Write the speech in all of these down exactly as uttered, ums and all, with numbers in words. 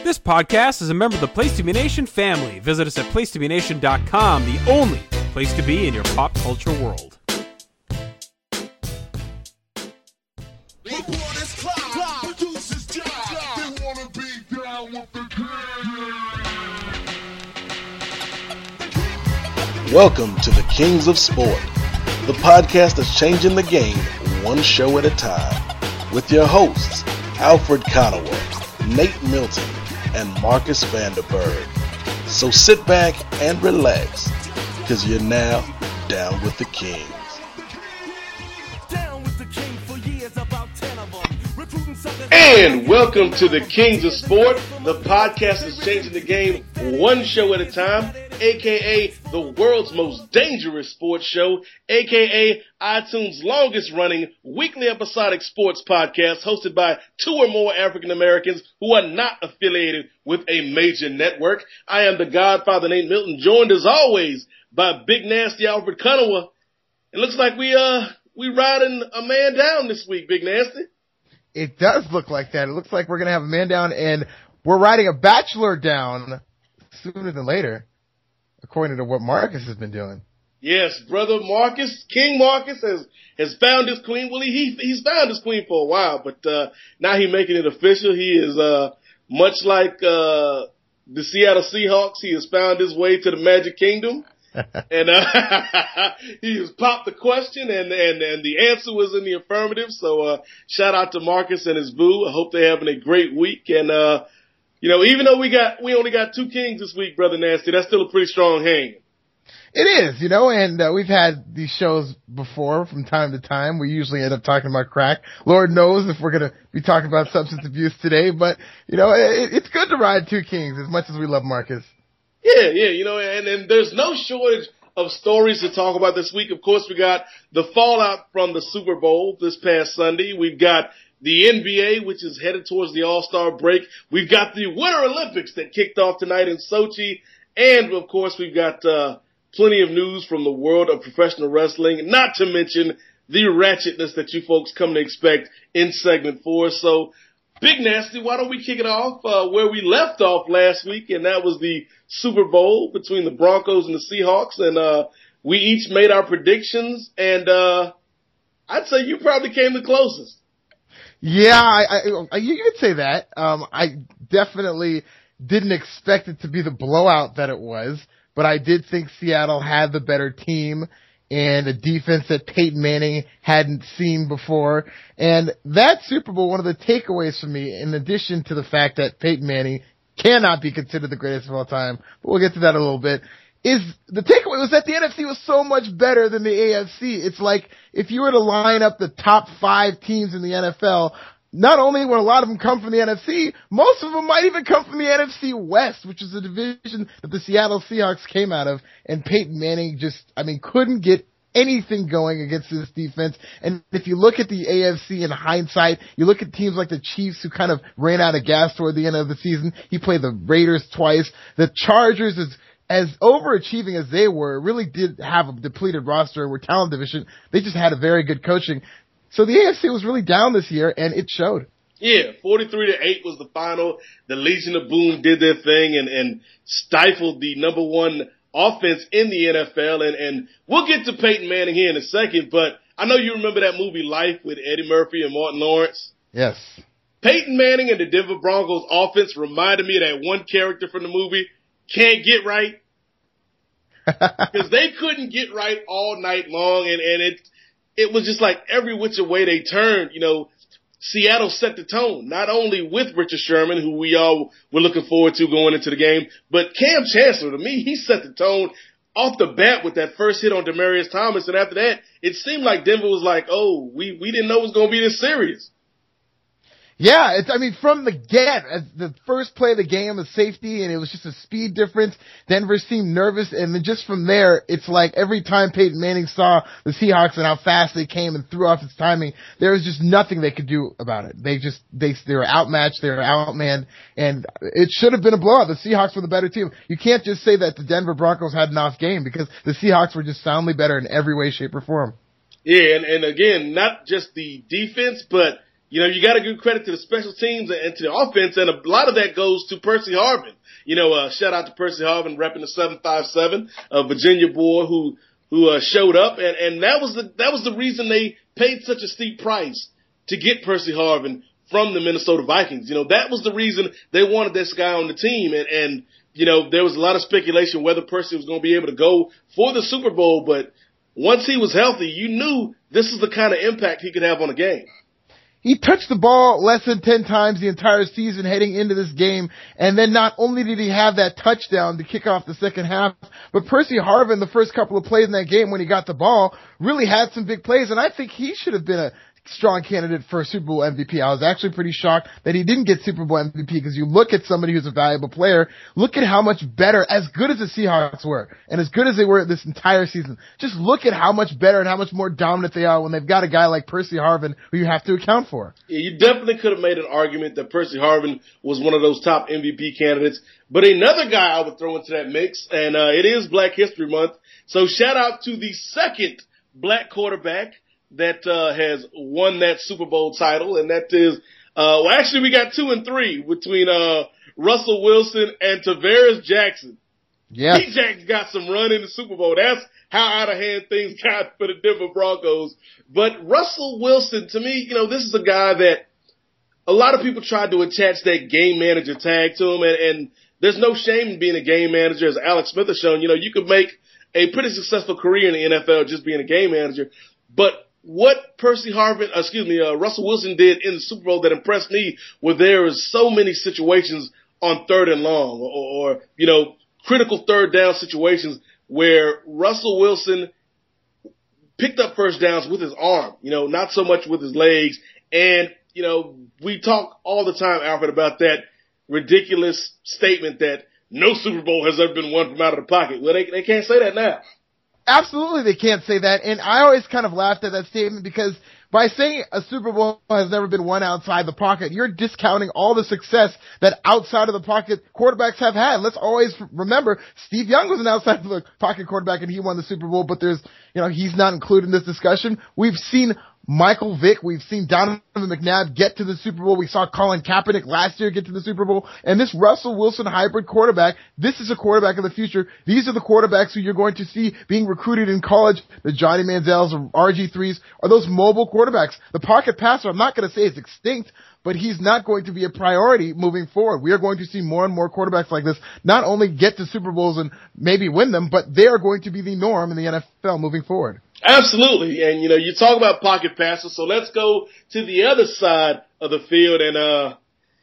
This podcast is a member of the Place to Be Nation family. Visit us at place to be nation dot com, the only place to be in your pop culture world. Welcome to the Kings of Sport, the podcast that's changing the game one show at a time, with your hosts, Alfred Conaway, Nate Milton, and Marcus Vanderberg. So sit back and relax, because you're now down with the Kings. And welcome to the Kings of Sport, the podcast that's changing the game one show at a time, aka the world's most dangerous sports show, aka iTunes' longest running weekly episodic sports podcast hosted by two or more African Americans who are not affiliated with a major network. I am the Godfather Nate Milton, joined as always by Big Nasty Alfred Conaway. It looks like we uh we riding a man down this week, Big Nasty. It does look like that. It looks like we're going to have a man down, and we're riding a bachelor down sooner than later, according to what Marcus has been doing. Yes, brother Marcus, King Marcus has, has found his queen. Well, he, he's found his queen for a while, but uh, now he's making it official. He is uh, much like uh, the Seattle Seahawks. He has found his way to the Magic Kingdom. and uh, he has popped the question, and, and, and the answer was in the affirmative. So uh, shout out to Marcus and his boo. I hope they're having a great week. And uh, you know, even though we got we only got two kings this week, brother Nasty, that's still a pretty strong hang. It is, you know, and uh, we've had these shows before from time to time. We usually end up talking about crack. Lord knows if we're going to be talking about substance abuse today, but you know, it, it's good to ride two kings as much as we love Marcus. Yeah, yeah, you know, and, and there's no shortage of stories to talk about this week. Of course, we got the fallout from the Super Bowl this past Sunday. We've got the N B A, which is headed towards the All-Star break. We've got the Winter Olympics that kicked off tonight in Sochi. And, of course, we've got uh, plenty of news from the world of professional wrestling, not to mention the ratchetness that you folks come to expect in segment four. So, Big Nasty, why don't we kick it off uh, where we left off last week, and that was the Super Bowl between the Broncos and the Seahawks, and uh, we each made our predictions, and uh, I'd say you probably came the closest. Yeah, I, I, you could say that. Um, I definitely didn't expect it to be the blowout that it was, but I did think Seattle had the better team and a defense that Peyton Manning hadn't seen before. And that Super Bowl, one of the takeaways for me, in addition to the fact that Peyton Manning cannot be considered the greatest of all time, but we'll get to that in a little bit, is the takeaway was that the N F C was so much better than the A F C. It's like if you were to line up the top five teams in the N F L, not only would a lot of them come from the N F C, most of them might even come from the N F C West, which is a division that the Seattle Seahawks came out of, and Peyton Manning just, I mean, couldn't get anything going against this defense. And if you look at the A F C in hindsight, you look at teams like the Chiefs who kind of ran out of gas toward the end of the season. He played the Raiders twice. The Chargers, is as overachieving as they were, really did have a depleted roster, were talent division. They just had a very good coaching. So the A F C was really down this year, and it showed. Yeah, forty-three to eight was the final. The Legion of Boom did their thing and, and stifled the number one offense in the N F L. And, and we'll get to Peyton Manning here in a second, but I know you remember that movie Life with Eddie Murphy and Martin Lawrence. Yes. Peyton Manning and the Denver Broncos offense reminded me of that one character from the movie, Can't Get Right. Because they couldn't get right all night long, and, and it it was just like every which way they turned. You know, Seattle set the tone, not only with Richard Sherman, who we all were looking forward to going into the game, but Cam Chancellor, to me, he set the tone off the bat with that first hit on Demaryius Thomas, and after that, it seemed like Denver was like, oh, we, we didn't know it was going to be this serious. Yeah, it's, I mean, from the get, as the first play of the game was safety, and it was just a speed difference. Denver seemed nervous, and then just from there, it's like every time Peyton Manning saw the Seahawks and how fast they came and threw off his timing, there was just nothing they could do about it. They just, they, they were outmatched, they were outmanned, and it should have been a blowout. The Seahawks were the better team. You can't just say that the Denver Broncos had an off game, because the Seahawks were just soundly better in every way, shape, or form. Yeah, and, and again, not just the defense, but you know, you got to give credit to the special teams and to the offense, and a lot of that goes to Percy Harvin. You know, uh, shout out to Percy Harvin repping the seven five seven, a Virginia boy who who uh, showed up, and, and that was the that was the reason they paid such a steep price to get Percy Harvin from the Minnesota Vikings. You know, that was the reason they wanted this guy on the team, and, and you know, there was a lot of speculation whether Percy was going to be able to go for the Super Bowl, but once he was healthy, you knew this is the kind of impact he could have on a game. He touched the ball less than ten times the entire season heading into this game, and then not only did he have that touchdown to kick off the second half, but Percy Harvin, the first couple of plays in that game when he got the ball, really had some big plays, and I think he should have been a strong candidate for a Super Bowl M V P. I was actually pretty shocked that he didn't get Super Bowl M V P, because you look at somebody who's a valuable player, look at how much better, as good as the Seahawks were, and as good as they were this entire season, just look at how much better and how much more dominant they are when they've got a guy like Percy Harvin who you have to account for. Yeah, you definitely could have made an argument that Percy Harvin was one of those top M V P candidates, but another guy I would throw into that mix, and uh, it is Black History Month, so shout out to the second black quarterback that uh, has won that Super Bowl title, and that is, uh, well, actually we got two and three between uh, Russell Wilson and Tavares Jackson. Yeah. T-Jack got some run in the Super Bowl. That's how out of hand things got for the Denver Broncos. But Russell Wilson, to me, you know, this is a guy that a lot of people tried to attach that game manager tag to him, and, and there's no shame in being a game manager, as Alex Smith has shown. You know, you could make a pretty successful career in the N F L just being a game manager, but what Percy Harvin, excuse me, uh, Russell Wilson did in the Super Bowl that impressed me were there was so many situations on third and long or, or, you know, critical third down situations where Russell Wilson picked up first downs with his arm, you know, not so much with his legs. And, you know, we talk all the time, Alfred, about that ridiculous statement that no Super Bowl has ever been won from out of the pocket. Well, they, they can't say that now. Absolutely they can't say that, and I always kind of laughed at that statement, because by saying a Super Bowl has never been won outside the pocket, you're discounting all the success that outside of the pocket quarterbacks have had. Let's always remember, Steve Young was an outside of the pocket quarterback and he won the Super Bowl, but there's, you know, he's not included in this discussion. We've seen Michael Vick, we've seen Donovan McNabb get to the Super Bowl. We saw Colin Kaepernick last year get to the Super Bowl. And this Russell Wilson hybrid quarterback, this is a quarterback of the future. These are the quarterbacks who you're going to see being recruited in college. The Johnny Manziels or R G threes are those mobile quarterbacks. The pocket passer, I'm not going to say is extinct, but he's not going to be a priority moving forward. We are going to see more and more quarterbacks like this not only get to Super Bowls and maybe win them, but they are going to be the norm in the N F L moving forward. Absolutely. And, you know, you talk about pocket passes, so let's go to the other side of the field. And, uh,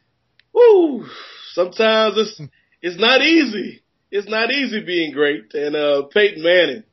woo, sometimes it's, it's not easy. It's not easy being great. And, uh, Peyton Manning.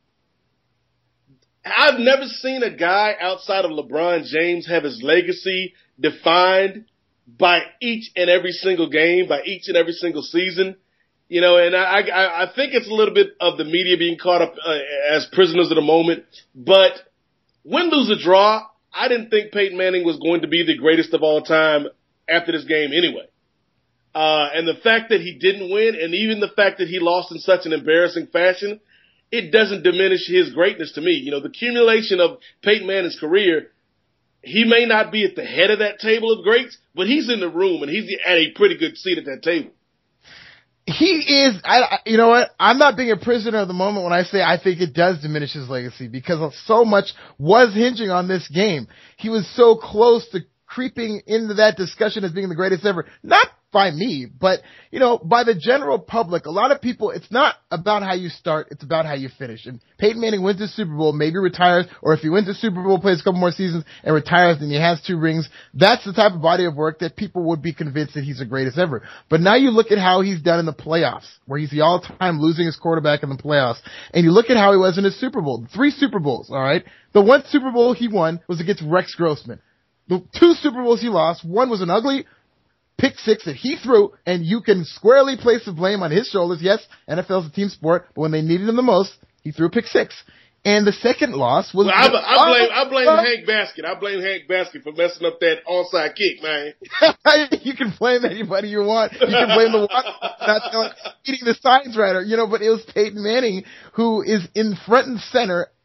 I've never seen a guy outside of LeBron James have his legacy defined by each and every single game, by each and every single season. You know, and I, I, I think it's a little bit of the media being caught up uh, as prisoners of the moment. But win, lose, or draw, I didn't think Peyton Manning was going to be the greatest of all time after this game anyway. Uh, and the fact that he didn't win, and even the fact that he lost in such an embarrassing fashion, it doesn't diminish his greatness to me. You know, the accumulation of Peyton Manning's career, he may not be at the head of that table of greats, but he's in the room, and he's at a pretty good seat at that table. He is, I, you know what, I'm not being a prisoner of the moment when I say I think it does diminish his legacy, because so much was hinging on this game. He was so close to creeping into that discussion as being the greatest ever. Not by me, but, you know, by the general public. A lot of people, it's not about how you start, it's about how you finish. And Peyton Manning wins the Super Bowl, maybe retires, or if he wins the Super Bowl, plays a couple more seasons and retires, then he has two rings. That's the type of body of work that people would be convinced that he's the greatest ever. But now you look at how he's done in the playoffs, where he's the all-time losing his quarterback in the playoffs, and you look at how he was in his Super Bowl. Three Super Bowls, alright? The one Super Bowl he won was against Rex Grossman. The two Super Bowls he lost, one was an ugly pick six that he threw, and you can squarely place the blame on his shoulders. Yes, N F L's a team sport, but when they needed him the most, he threw a pick six. And the second loss was... Well, I, I blame I blame uh, Hank Basket. I blame Hank Basket for messing up that onside kick, man. You can blame anybody you want. You can blame the one not eating the signs right, or, you know, but it was Peyton Manning who is in front and center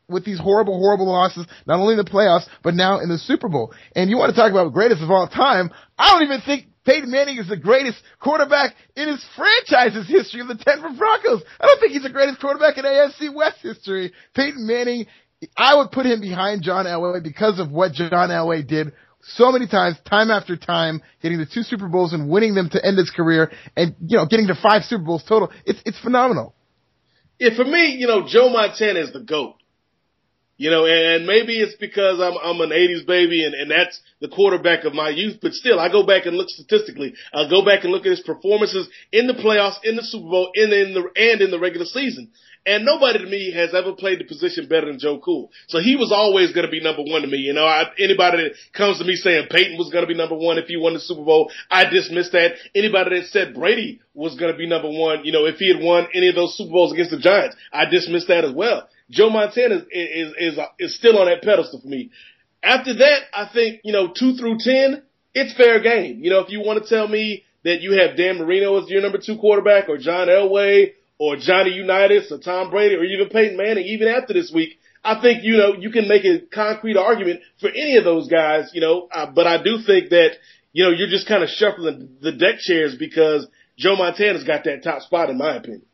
with these horrible, horrible losses, not only in the playoffs, but now in the Super Bowl. And you want to talk about greatest of all time, I don't even think Peyton Manning is the greatest quarterback in his franchise's history of the Denver Broncos. I don't think he's the greatest quarterback in A F C West history. Peyton Manning, I would put him behind John Elway because of what John Elway did so many times, time after time, getting the two Super Bowls and winning them to end his career and, you know, getting to five Super Bowls total. It's, it's phenomenal. Yeah, for me, you know, Joe Montana is the GOAT. You know, and maybe it's because I'm I'm an eighties baby and, and that's the quarterback of my youth, but still, I go back and look statistically. I go back and look at his performances in the playoffs, in the Super Bowl, in, in the and in the regular season. And nobody to me has ever played the position better than Joe Cool. So he was always going to be number one to me. You know, I, anybody that comes to me saying Peyton was going to be number one if he won the Super Bowl, I dismiss that. Anybody that said Brady was going to be number one, you know, if he had won any of those Super Bowls against the Giants, I dismiss that as well. Joe Montana is, is, is, is still on that pedestal for me. After that, I think, you know, two through ten, it's fair game. You know, if you want to tell me that you have Dan Marino as your number two quarterback or John Elway or Johnny Unitas or Tom Brady or even Peyton Manning, even after this week, I think, you know, you can make a concrete argument for any of those guys, you know, uh, but I do think that, you know, you're just kind of shuffling the deck chairs because Joe Montana's got that top spot in my opinion.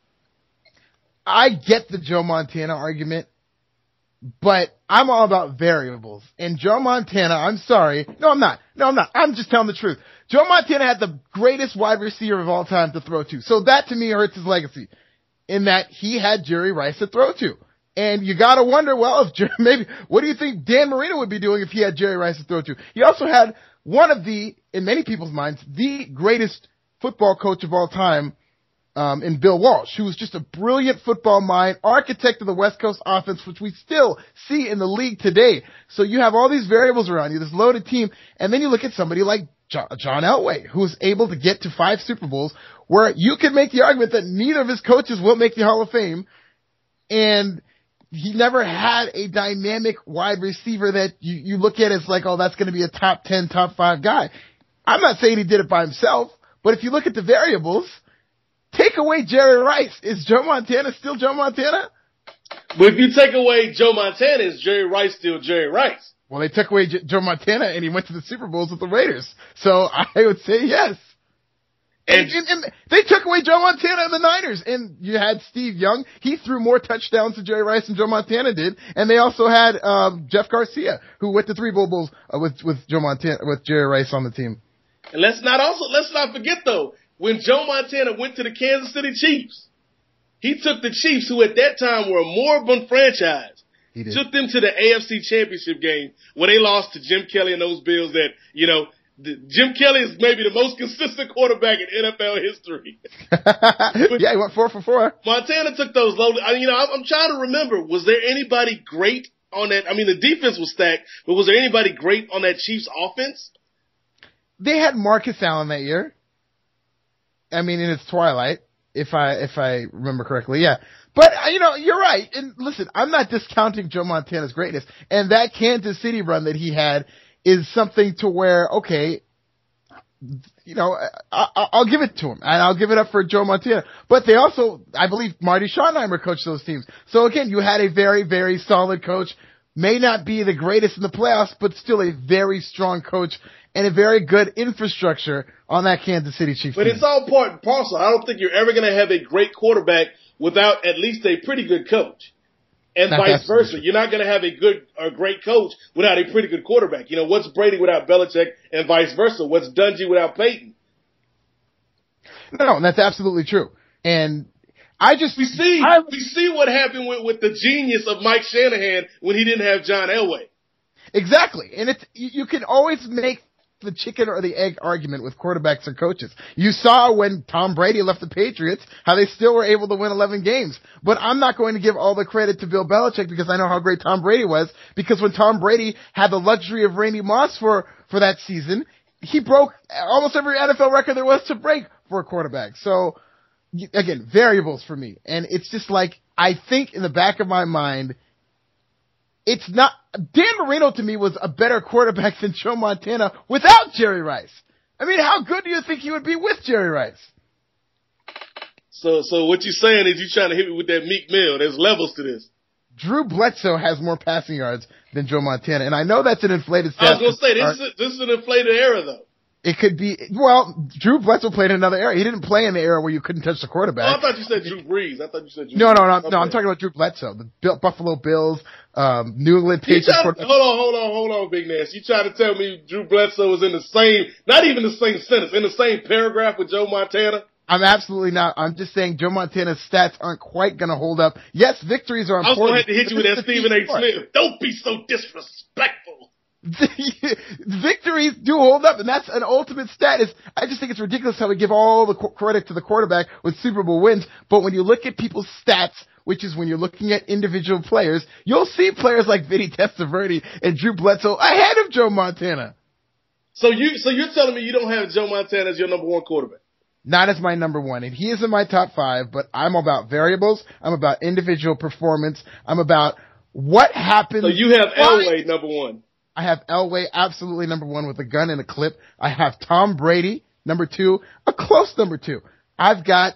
I get the Joe Montana argument, but I'm all about variables. And Joe Montana, I'm sorry. No, I'm not. No, I'm not. I'm just telling the truth. Joe Montana had the greatest wide receiver of all time to throw to. So that to me hurts his legacy in that he had Jerry Rice to throw to. And you gotta wonder, well, if Jerry, maybe, what do you think Dan Marino would be doing if he had Jerry Rice to throw to? He also had one of the, in many people's minds, the greatest football coach of all time, Um, in Bill Walsh, who was just a brilliant football mind, architect of the West Coast offense, which we still see in the league today. So you have all these variables around you, this loaded team, and then you look at somebody like John, John Elway, who was able to get to five Super Bowls, where you could make the argument that neither of his coaches will make the Hall of Fame, and he never had a dynamic wide receiver that you, you look at as like, oh, that's going to be a top ten, top five guy. I'm not saying he did it by himself, but if you look at the variables, take away Jerry Rice. Is Joe Montana still Joe Montana? But if you take away Joe Montana, is Jerry Rice still Jerry Rice? Well, they took away J- Joe Montana and he went to the Super Bowls with the Raiders. So I would say yes. And, and, and they took away Joe Montana and the Niners. And you had Steve Young. He threw more touchdowns to Jerry Rice than Joe Montana did. And they also had um, Jeff Garcia, who went to three Bowl Bowls uh, with, with Joe Montana, with Jerry Rice on the team. And let's not also, let's not forget though, when Joe Montana went to the Kansas City Chiefs, he took the Chiefs, who at that time were a moribund franchise, took them to the A F C Championship game where they lost to Jim Kelly and those Bills that, you know, the, Jim Kelly is maybe the most consistent quarterback in N F L history. Yeah, he went four for four. Montana took those low, I mean, you know, I'm, I'm trying to remember, was there anybody great on that? I mean, the defense was stacked, but was there anybody great on that Chiefs offense? They had Marcus Allen that year. I mean, in its twilight, if I, if I remember correctly, yeah. But, you know, you're right. And listen, I'm not discounting Joe Montana's greatness. And that Kansas City run that he had is something to where, okay, you know, I, I'll give it to him. And I'll give it up for Joe Montana. But they also, I believe Marty Schottenheimer coached those teams. So again, you had a very, very solid coach. May not be the greatest in the playoffs, but still a very strong coach and a very good infrastructure on that Kansas City Chiefs But team. it's all part and parcel. I don't think you're ever going to have a great quarterback without at least a pretty good coach. And Not vice versa. You're not going to have a good or great coach without a pretty good quarterback. You know, what's Brady without Belichick and vice versa? What's Dungy without Peyton? No, and that's absolutely true. And I just we see I, we see what happened with, with the genius of Mike Shanahan when he didn't have John Elway. Exactly. And it's you, you can always make the chicken or the egg argument with quarterbacks and coaches. You saw when Tom Brady left the Patriots, how they still were able to win eleven games. But I'm not going to give all the credit to Bill Belichick because I know how great Tom Brady was, because when Tom Brady had the luxury of Randy Moss for, for that season, he broke almost every N F L record there was to break for a quarterback. So, again, variables for me. And it's just like, I think in the back of my mind, it's not, Dan Marino to me was a better quarterback than Joe Montana without Jerry Rice. I mean, how good do you think he would be with Jerry Rice? So, so what you're saying is you're trying to hit me with that Meek Mill. There's levels to this. Drew Bledsoe has more passing yards than Joe Montana, and I know that's an inflated stat. I was going to say, this is, a, this is an inflated era, though. It could be, well, Drew Bledsoe played in another era. He didn't play in the era where you couldn't touch the quarterback. Oh, I thought you said Drew Brees. I thought you said Drew No, Brees. no, no, Okay. no, I'm talking about Drew Bledsoe, the Bill, Buffalo Bills, um, New England You Patriots. try to, hold on, hold on, hold on, Big Nass. You try to tell me Drew Bledsoe was in the same, not even the same sentence, in the same paragraph with Joe Montana? I'm absolutely not. I'm just saying Joe Montana's stats aren't quite going to hold up. Yes, victories are I was important. going to have to hit you with that Stephen A. Smith. Don't be so disrespectful. Victories do hold up, and that's an ultimate stat. Is I just think it's ridiculous how we give all the credit to the quarterback with Super Bowl wins, but when you look at people's stats, which is when you're looking at individual players, you'll see players like Vinny Testaverde and Drew Bledsoe ahead of Joe Montana. So you, so you're telling me you don't have Joe Montana as your number one quarterback? Not as my number one, and he is in my top five, but I'm about variables. I'm about individual performance. I'm about what happens. So you have Elway number one. I have Elway absolutely number one with a gun and a clip. I have Tom Brady number two, a close number two. I've got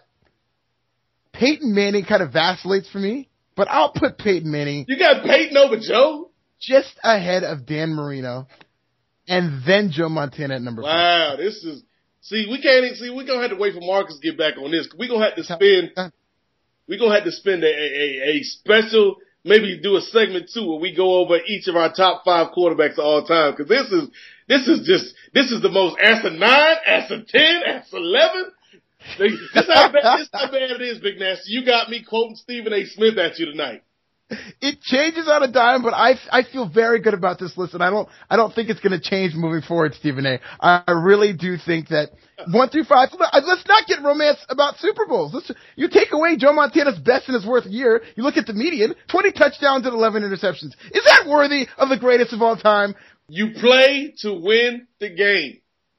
Peyton Manning kind of vacillates for me, but I'll put Peyton Manning. You got Peyton over Joe? Just ahead of Dan Marino, and then Joe Montana at number wow, five. Wow, this is, see, we can't even, see, we're going to have to wait for Marcus to get back on this. We're going to have to spend, we're going to have to spend a, a, a special, maybe do a segment two where we go over each of our top five quarterbacks of all time. Cause this is, this is just, this is the most answer nine, answer ten, answer eleven. This is how bad, this how bad it is, Big Nasty. You got me quoting Stephen A. Smith at you tonight. It changes on a dime, but I, I feel very good about this list, and I don't I don't think it's going to change moving forward, Stephen A. I really do think that one through five. Let's not get romance about Super Bowls. Let's, you take away Joe Montana's best in his worst year. You look at the median: twenty touchdowns and eleven interceptions. Is that worthy of the greatest of all time? You play to win the game.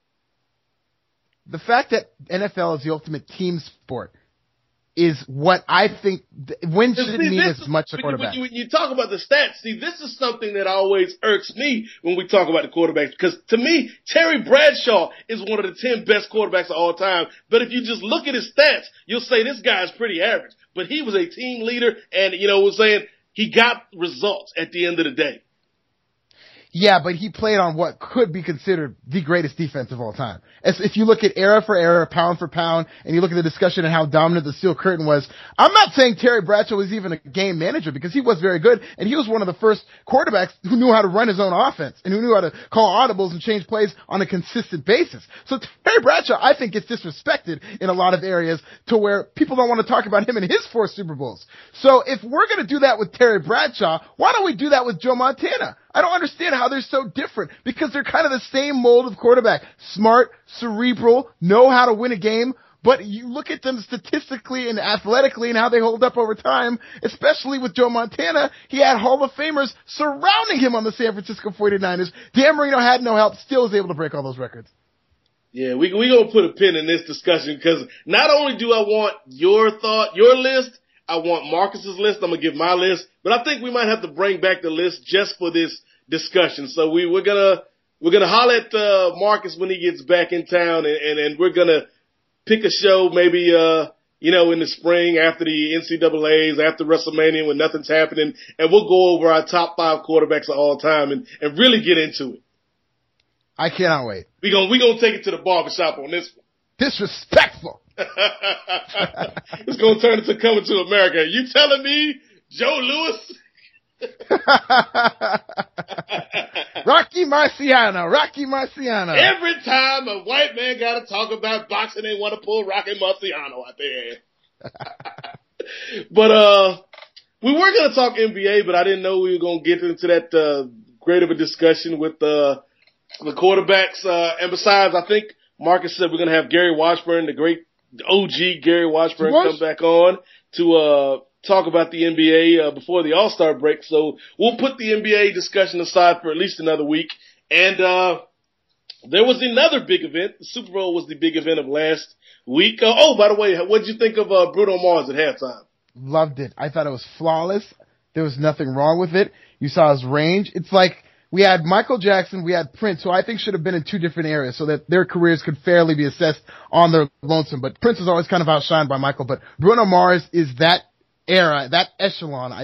The fact that N F L is the ultimate team sport is what I think wins shouldn't mean as much a quarterback. When you, when you talk about the stats, see, this is something that always irks me when we talk about the quarterbacks, because to me, Terry Bradshaw is one of the ten best quarterbacks of all time. But if you just look at his stats, you'll say this guy is pretty average. But he was a team leader, and, you know, was saying he got results at the end of the day. Yeah, but he played on what could be considered the greatest defense of all time. As if you look at era for era, pound for pound, and you look at the discussion and how dominant the Steel Curtain was, I'm not saying Terry Bradshaw was even a game manager, because he was very good, and he was one of the first quarterbacks who knew how to run his own offense and who knew how to call audibles and change plays on a consistent basis. So Terry Bradshaw, I think, gets disrespected in a lot of areas to where people don't want to talk about him and his four Super Bowls. So if we're going to do that with Terry Bradshaw, why don't we do that with Joe Montana? I don't understand how they're so different, because they're kind of the same mold of quarterback. Smart, cerebral, know how to win a game, but you look at them statistically and athletically and how they hold up over time, especially with Joe Montana. He had Hall of Famers surrounding him on the San Francisco forty-niners. Dan Marino had no help, still was able to break all those records. Yeah, we we gonna put a pin in this discussion, because not only do I want your thought, your list, I want Marcus's list. I'm gonna give my list, but I think we might have to bring back the list just for this discussion. So we we're gonna we're gonna holler at uh, Marcus when he gets back in town, and, and and we're gonna pick a show maybe uh you know in the spring after the N C double A's, after WrestleMania, when nothing's happening, and we'll go over our top five quarterbacks of all time and and really get into it. I cannot wait. We gonna we gonna take it to the barbershop on this one. Disrespectful. It's gonna turn into Coming to America. You telling me Joe Louis? Rocky Marciano, Rocky Marciano. Every time a white man got to talk about boxing, they want to pull Rocky Marciano out there. But uh, we were going to talk N B A, but I didn't know we were going to get into that uh, great of a discussion with uh, the quarterbacks. Uh, and besides, I think Marcus said we're going to have Gary Washburn, the great O G Gary Washburn, come back on to uh, talk about the N B A uh, before the All-Star break. So we'll put the N B A discussion aside for at least another week. And uh, there was another big event. The Super Bowl was the big event of last week. Uh, oh, by the way, what did you think of uh, Bruno Mars at halftime? Loved it. I thought it was flawless. There was nothing wrong with it. You saw his range. It's like we had Michael Jackson, we had Prince, who I think should have been in two different areas so that their careers could fairly be assessed on their lonesome. But Prince was always kind of outshined by Michael. But Bruno Mars is that era, that echelon, I think,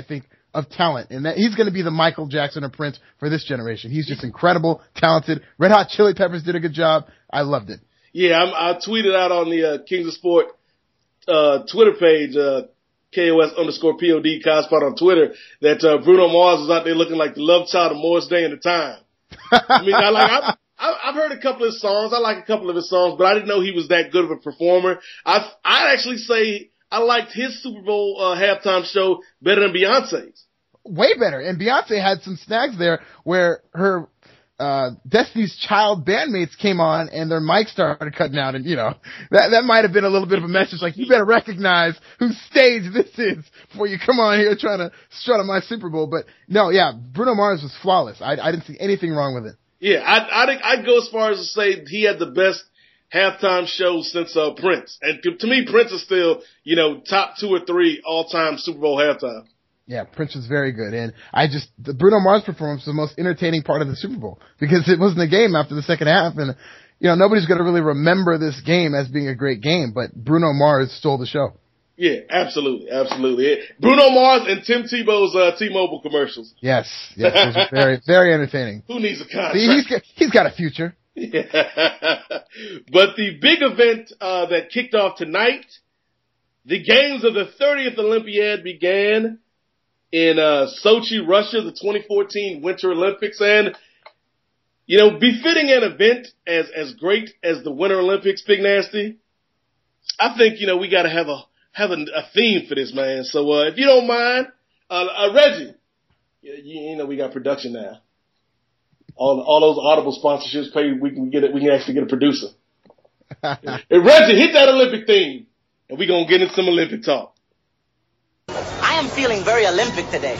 of talent, and that he's going to be the Michael Jackson or Prince for this generation. He's just incredible, talented. Red Hot Chili Peppers did a good job. I loved it. Yeah, I'm, I tweeted out on the uh, Kings of Sport uh, Twitter page, uh, K O S underscore P O D Cosspot on Twitter, that uh, Bruno Mars was out there looking like the love child of Morris Day and the Time. I mean, I like, I, I, I've heard a couple of his songs. I like a couple of his songs, but I didn't know he was that good of a performer. I, I'd actually say I liked his Super Bowl uh, halftime show better than Beyonce's. Way better. And Beyonce had some snags there where her uh Destiny's Child bandmates came on and their mics started cutting out, and you know, that that might have been a little bit of a message like, you better recognize whose stage this is before you come on here trying to strut on my Super Bowl. But no, yeah, Bruno Mars was flawless. I, I didn't see anything wrong with it. Yeah, I'd, I'd, I'd go as far as to say he had the best halftime show since uh, Prince. And to, to me, Prince is still, you know, top two or three all-time Super Bowl halftime. Yeah, Prince was very good. And I just, the Bruno Mars performance was the most entertaining part of the Super Bowl because it wasn't a game after the second half. And, you know, nobody's going to really remember this game as being a great game, but Bruno Mars stole the show. Yeah, absolutely, absolutely. Bruno Mars and Tim Tebow's uh, T-Mobile commercials. Yes, yes, those were very, very entertaining. Who needs a contract? See, he's got, he's got a future. Yeah. But the big event uh, that kicked off tonight, the games of the thirtieth Olympiad began in uh, Sochi, Russia, the twenty fourteen Winter Olympics. And, you know, befitting an event as, as great as the Winter Olympics, Big Nasty, I think, you know, we got to have a have a, a theme for this, man. So uh, if you don't mind, uh, uh, Reggie, you, you know, we got production now. All all those Audible sponsorships paid, we can get it. We can actually get a producer. Hey, Reggie, hit that Olympic theme, and we gonna get into some Olympic talk. I am feeling very Olympic today.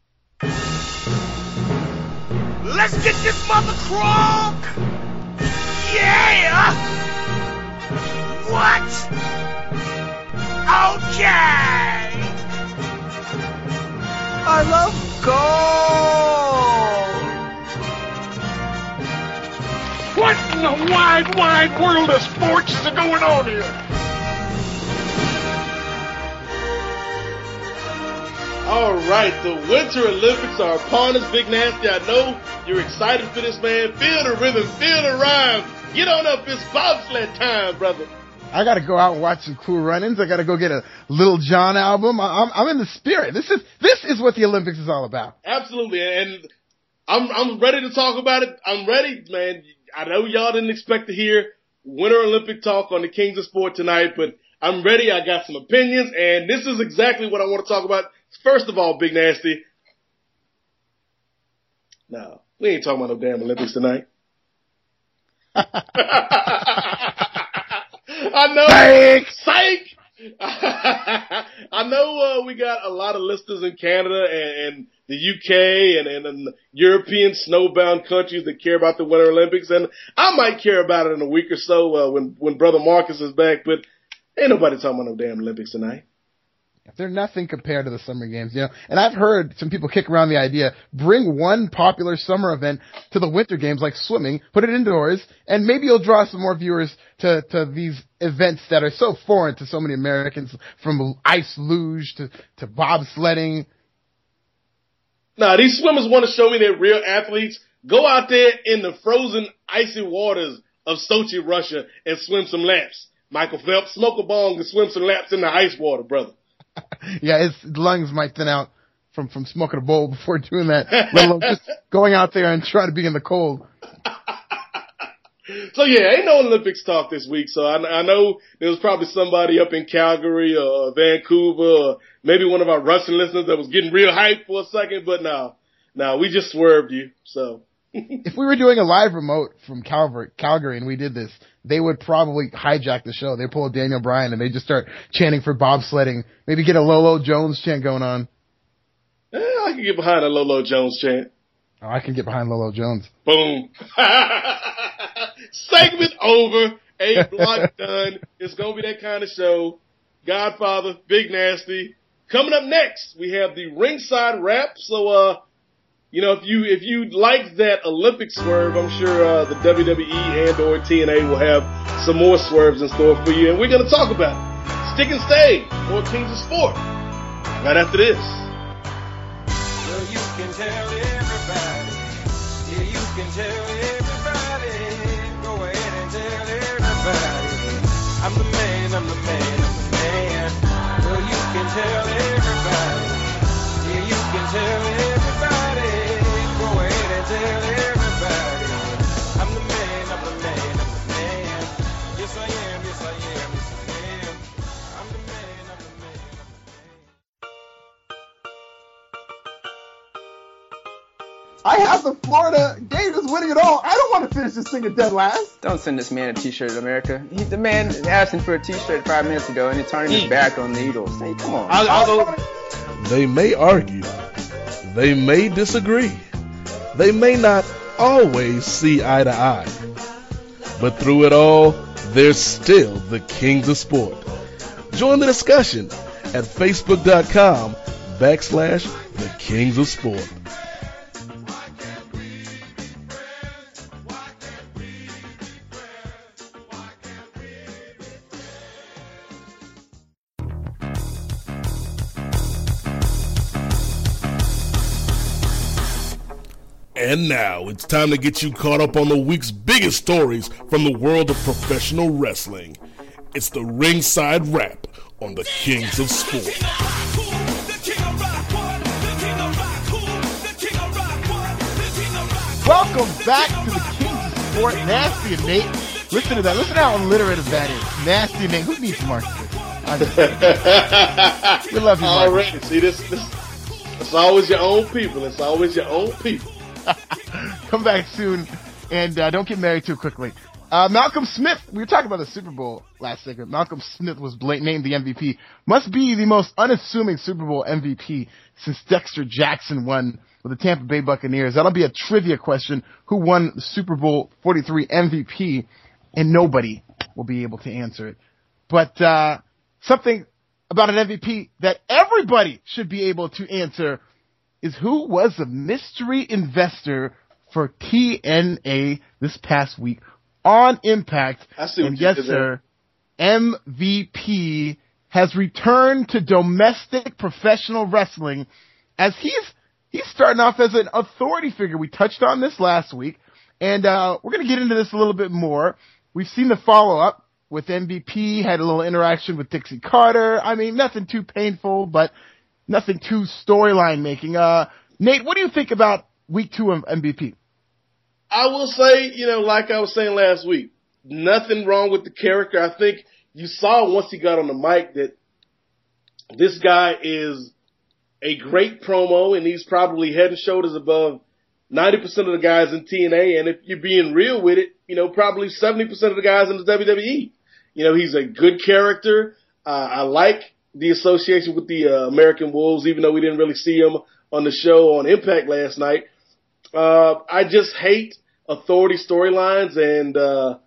Let's get this mother crunk! Yeah! What? Okay! I love gold! What in the wide, wide world of sports is going on here? All right, the Winter Olympics are upon us, Big Nasty. I know you're excited for this, man. Feel the rhythm, feel the rhyme. Get on up, it's bobsled time, brother. I got to go out and watch some Cool Runnings. I got to go get a Lil Jon album. I'm, I'm in the spirit. This is this is what the Olympics is all about. Absolutely, and I'm I'm ready to talk about it. I'm ready, man. I know y'all didn't expect to hear Winter Olympic talk on the Kings of Sport tonight, but I'm ready. I got some opinions, and this is exactly what I want to talk about. First of all, Big Nasty. No, we ain't talking about no damn Olympics tonight. I know. Psych! Psych! I know uh, we got a lot of listeners in Canada and, and the U K and, and, and European snowbound countries that care about the Winter Olympics, and I might care about it in a week or so uh, when when Brother Marcus is back, but ain't nobody talking about no damn Olympics tonight. They're nothing compared to the summer games, you know. And I've heard some people kick around the idea, bring one popular summer event to the winter games like swimming, put it indoors, and maybe you'll draw some more viewers to, to these events that are so foreign to so many Americans, from ice luge to, to bobsledding. Nah, these swimmers want to show me they're real athletes. Go out there in the frozen, icy waters of Sochi, Russia, and swim some laps. Michael Phelps, smoke a bong and swim some laps in the ice water, brother. Yeah, his lungs might thin out from, from smoking a bowl before doing that, let alone just going out there and trying to be in the cold. So yeah, ain't no Olympics talk this week. So I, I know there was probably somebody up in Calgary or Vancouver or maybe one of our Russian listeners that was getting real hyped for a second, but no, no, we just swerved you. So if we were doing a live remote from Calgary, Calgary and we did this, they would probably hijack the show. They'd pull a Daniel Bryan and they just start chanting for bobsledding. Maybe get a Lolo Jones chant going on. Eh, I can get behind a Lolo Jones chant. Oh, I can get behind Lolo Jones. Boom. Segment over. A block done. It's going to be that kind of show. Godfather, Big Nasty. Coming up next, we have the ringside wrap. So, uh, you know, if you if you like that Olympic swerve, I'm sure uh, the W W E and or T N A will have some more swerves in store for you, and we're going to talk about it. Stick and stay, more Kings of Sport, right after this. can tell everybody. Yeah, you can tell everybody. Go ahead and tell everybody. I'm the man, I'm the man, I'm the man. Well, you can tell everybody. Yeah, you can tell everybody. Go ahead and tell everybody. I'm the man, I'm the man, I'm the man. Yes, I am, yes, I am, yes, I am. I'm the man, I'm the man, I'm the man. I have the Florida Gators winning it all. I don't want to finish this thing at dead last. Don't send this man a T-shirt, America. He, the man asked him for a T-shirt five minutes ago, and he's turning his back on the Eagles. Hey, come on. I'll, I'll, They may argue. They may disagree. They may not always see eye to eye. But through it all, they're still the kings of sport. Join the discussion at facebook.com backslash the kings of sport. And now it's time to get you caught up on the week's biggest stories from the world of professional wrestling. It's the Ringside Wrap on the Kings of Sport. Welcome back to the Kings of Sport. Nasty and Nate. Listen to that. Listen to how alliterative that is. Nasty and Nate. Who needs Marcus? We love you, Marcus. Already. See, this, this, it's always your own people. It's always your own people. Come back soon, and uh, don't get married too quickly. Uh, Malcolm Smith, we were talking about the Super Bowl last segment. Malcolm Smith was bla- named the M V P. Must be the most unassuming Super Bowl M V P since Dexter Jackson won with the Tampa Bay Buccaneers. That'll be a trivia question. Who won the Super Bowl forty-three M V P? And nobody will be able to answer it. But uh, something about an M V P that everybody should be able to answer is who was the mystery investor for T N A this past week on Impact. I see what and you yes, did sir, M V P has returned to domestic professional wrestling as he's he's starting off as an authority figure. We touched on this last week, and uh, we're going to get into this a little bit more. We've seen the follow-up with M V P, had a little interaction with Dixie Carter. I mean, nothing too painful, but nothing too storyline making. Uh, Nate, what do you think about week two of M V P? I will say, you know, like I was saying last week, nothing wrong with the character. I think you saw once he got on the mic that this guy is a great promo, and he's probably head and shoulders above ninety percent of the guys in T N A. And if you're being real with it, you know, probably seventy percent of the guys in the W W E. You know, he's a good character. Uh, I like the association with the uh, American Wolves, even though we didn't really see him on the show on Impact last night. Uh, I just hate authority storylines, and uh,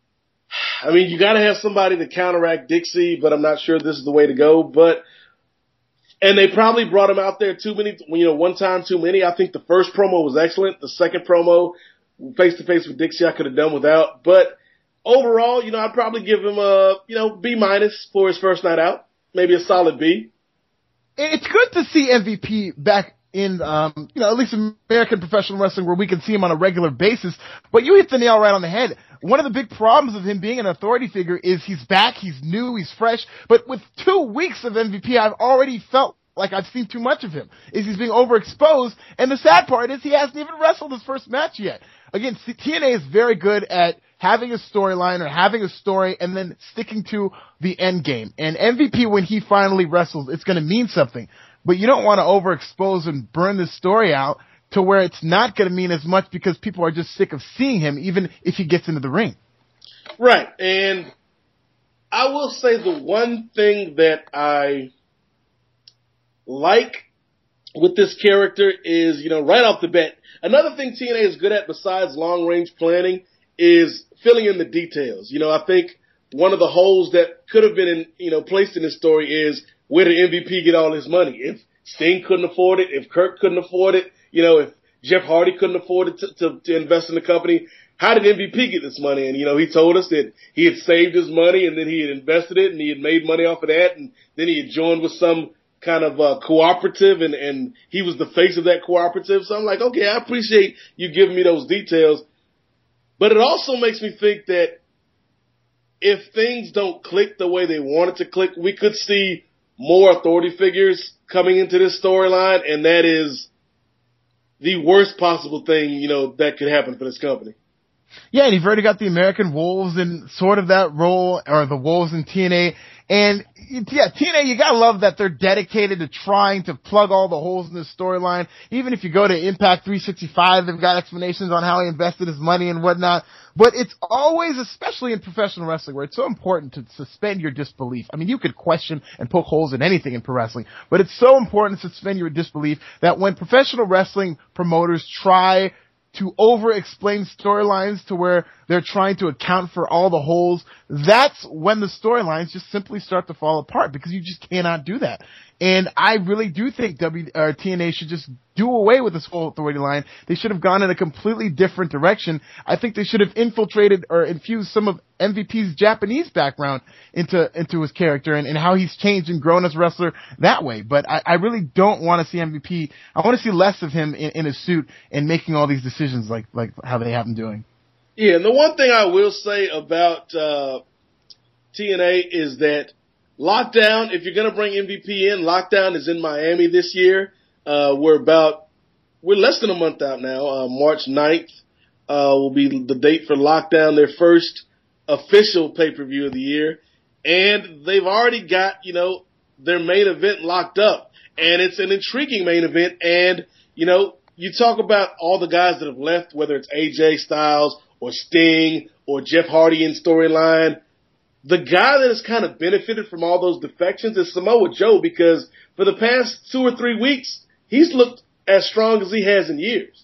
I mean, you got to have somebody to counteract Dixie, but I'm not sure this is the way to go. But and they probably brought him out there too many, you know, one time too many. I think the first promo was excellent. The second promo, face to face with Dixie, I could have done without. But overall, you know, I'd probably give him a, you know, B minus for his first night out, maybe a solid B. It's good to see M V P back in, um, you know, at least American professional wrestling where we can see him on a regular basis. But you hit the nail right on the head. One of the big problems of him being an authority figure is he's back, he's new, he's fresh. But with two weeks of M V P, I've already felt like I've seen too much of him. Is he's being overexposed. And the sad part is he hasn't even wrestled his first match yet. Again, T N A is very good at having a storyline or having a story and then sticking to the end game. And M V P, when he finally wrestles, it's going to mean something. But you don't want to overexpose and burn this story out to where it's not going to mean as much because people are just sick of seeing him, even if he gets into the ring. Right. And I will say the one thing that I like with this character is, you know, right off the bat, another thing T N A is good at besides long-range planning is filling in the details. You know, I think one of the holes that could have been, in, you know, placed in this story is where did M V P get all his money? If Sting couldn't afford it, if Kurt couldn't afford it, you know, if Jeff Hardy couldn't afford it to, to, to invest in the company, how did M V P get this money? And, you know, he told us that he had saved his money and then he had invested it and he had made money off of that and then he had joined with some kind of uh, cooperative, and, and he was the face of that cooperative. So I'm like, okay, I appreciate you giving me those details. But it also makes me think that if things don't click the way they want it to click, we could see more authority figures coming into this storyline, and that is the worst possible thing, you know, that could happen for this company. Yeah, and you've already got the American Wolves in sort of that role, or the Wolves in T N A. And yeah, T N A, you gotta love that they're dedicated to trying to plug all the holes in this storyline. Even if you go to Impact three sixty-five, they've got explanations on how he invested his money and whatnot. But it's always, especially in professional wrestling, where it's so important to suspend your disbelief. I mean, you could question and poke holes in anything in pro wrestling, but it's so important to suspend your disbelief that when professional wrestling promoters try to over-explain storylines to where they're trying to account for all the holes, that's when the storylines just simply start to fall apart, because you just cannot do that. And I really do think W or T N A should just do away with this whole authority line. They should have gone in a completely different direction. I think they should have infiltrated or infused some of M V P's Japanese background into into his character and, and how he's changed and grown as a wrestler that way. But I, I really don't want to see M V P. I want to see less of him in, in a suit and making all these decisions like like how they have him doing. Yeah, and the one thing I will say about uh, T N A is that Lockdown, if you're going to bring M V P in, Lockdown is in Miami this year. Uh, we're about, we're less than a month out now. Uh, March ninth uh, will be the date for Lockdown, their first official pay-per-view of the year. And they've already got, you know, their main event locked up. And it's an intriguing main event. And, you know, you talk about all the guys that have left, whether it's A J Styles or Sting or Jeff Hardy in storyline. The guy that has kind of benefited from all those defections is Samoa Joe, because for the past two or three weeks, he's looked as strong as he has in years.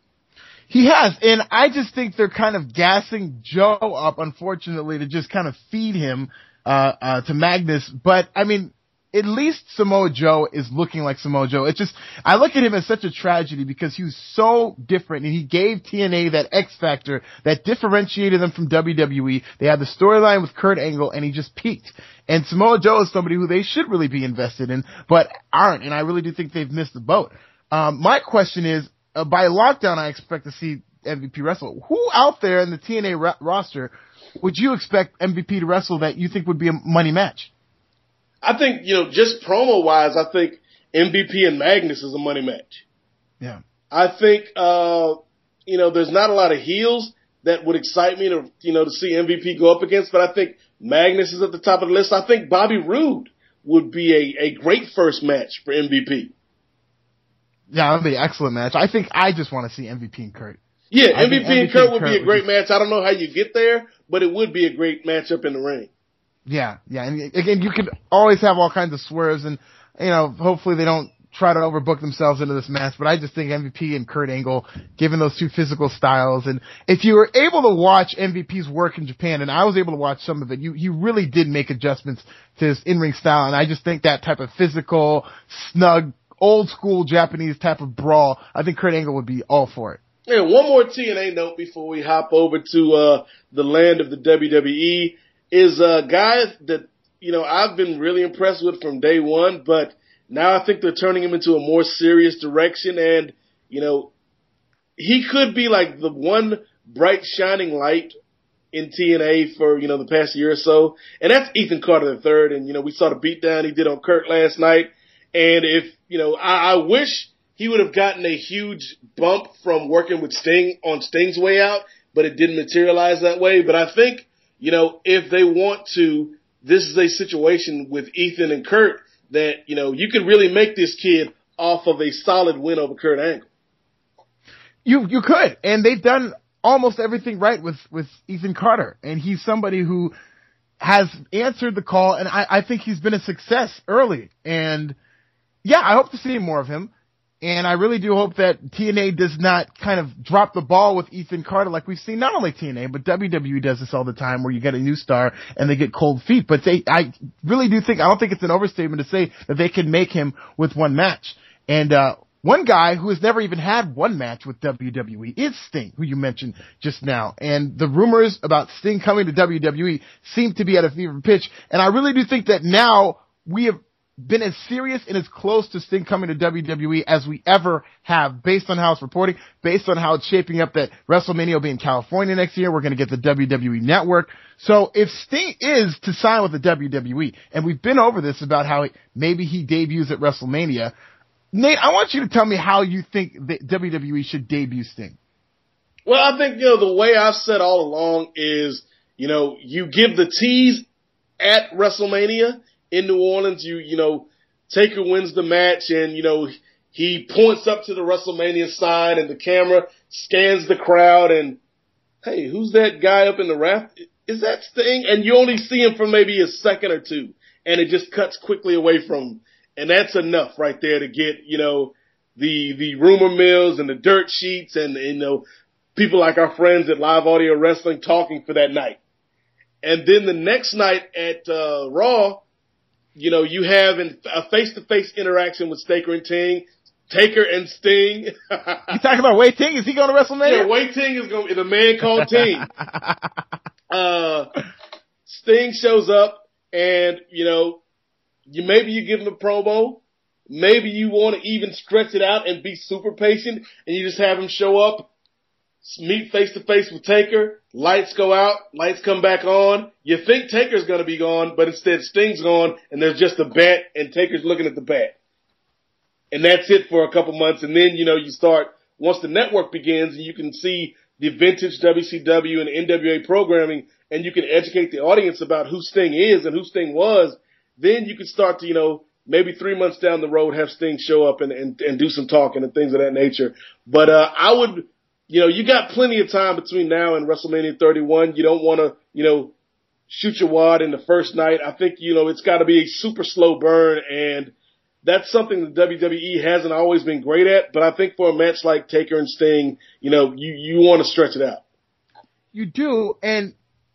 He has, and I just think they're kind of gassing Joe up, unfortunately, to just kind of feed him uh, uh to Magnus. But, I mean, at least Samoa Joe is looking like Samoa Joe. It's just, I look at him as such a tragedy because he was so different, and he gave T N A that X factor that differentiated them from W W E. They had the storyline with Kurt Angle, and he just peaked. And Samoa Joe is somebody who they should really be invested in, but aren't, and I really do think they've missed the boat. Um, my question is, uh, by Lockdown, I expect to see M V P wrestle. Who out there in the T N A ra- roster would you expect M V P to wrestle that you think would be a money match? I think, you know, just promo-wise, I think M V P and Magnus is a money match. Yeah. I think, uh, you know, there's not a lot of heels that would excite me to, you know, to see M V P go up against, but I think Magnus is at the top of the list. I think Bobby Roode would be a, a great first match for M V P. Yeah, that would be an excellent match. I think I just want to see M V P and Kurt. Yeah, I M V P and M V P Kurt and would Kurt be a great just... match. I don't know how you get there, but it would be a great matchup in the ring. Yeah, yeah, and again, you could always have all kinds of swerves, and you know, hopefully they don't try to overbook themselves into this match. But I just think M V P and Kurt Angle, given those two physical styles, and if you were able to watch M V P's work in Japan, and I was able to watch some of it, you you really did make adjustments to his in-ring style, and I just think that type of physical, snug, old school Japanese type of brawl, I think Kurt Angle would be all for it. Yeah, one more T N A note before we hop over to uh the land of the W W E. Is a guy that, you know, I've been really impressed with from day one, but now I think they're turning him into a more serious direction, and, you know, he could be like the one bright shining light in T N A for, you know, the past year or so, and that's Ethan Carter the third, and, you know, we saw the beatdown he did on Kurt last night, and if, you know, I, I wish he would have gotten a huge bump from working with Sting on Sting's way out, but it didn't materialize that way, but I think, you know, if they want to, this is a situation with Ethan and Kurt that, you know, you can really make this kid off of a solid win over Kurt Angle. You you could, and they've done almost everything right with, with Ethan Carter, and he's somebody who has answered the call, and I, I think he's been a success early. And yeah, I hope to see more of him. And I really do hope that T N A does not kind of drop the ball with Ethan Carter like we've seen not only T N A, but W W E does this all the time where you get a new star and they get cold feet. But they, I really do think, I don't think it's an overstatement to say that they can make him with one match. And, uh, one guy who has never even had one match with W W E is Sting, who you mentioned just now. And the rumors about Sting coming to W W E seem to be at a fever pitch. And I really do think that now we have been as serious and as close to Sting coming to W W E as we ever have, based on how it's reporting, based on how it's shaping up that WrestleMania will be in California next year. We're going to get the W W E Network. So if Sting is to sign with the W W E, and we've been over this about how he, maybe he debuts at WrestleMania, Nate, I want you to tell me how you think that W W E should debut Sting. Well, I think, you know, the way I've said all along is, you know, you give the tease at WrestleMania in New Orleans. You, you know, Taker wins the match and, you know, he points up to the WrestleMania sign and the camera scans the crowd and, hey, who's that guy up in the raft? Is that Sting? And you only see him for maybe a second or two and it just cuts quickly away from him. And that's enough right there to get, you know, the, the rumor mills and the dirt sheets and, and, you know, people like our friends at Live Audio Wrestling talking for that night. And then the next night at uh, Raw, you know, you have an, a face-to-face interaction with Taker and Ting, Taker and Sting. You talking about Wei Ting? Is he going to WrestleMania? Yeah, Wei Ting is going to be the man called Ting. uh, Sting shows up and, you know, you maybe you give him a promo. Maybe you want to even stretch it out and be super patient and you just have him show up, meet face to face with Taker, lights go out, lights come back on. You think Taker's going to be gone, but instead Sting's gone and there's just a bat and Taker's looking at the bat. And that's it for a couple months. And then, you know, you start, once the network begins and you can see the vintage W C W and N W A programming and you can educate the audience about who Sting is and who Sting was, then you can start to, you know, maybe three months down the road have Sting show up and, and, and do some talking and things of that nature. But, uh, I would, you know, you got plenty of time between now and WrestleMania thirty-one. You don't want to, you know, shoot your wad in the first night. I think, you know, it's got to be a super slow burn, and that's something the W W E hasn't always been great at. But I think for a match like Taker and Sting, you know, you, you want to stretch it out. You do, and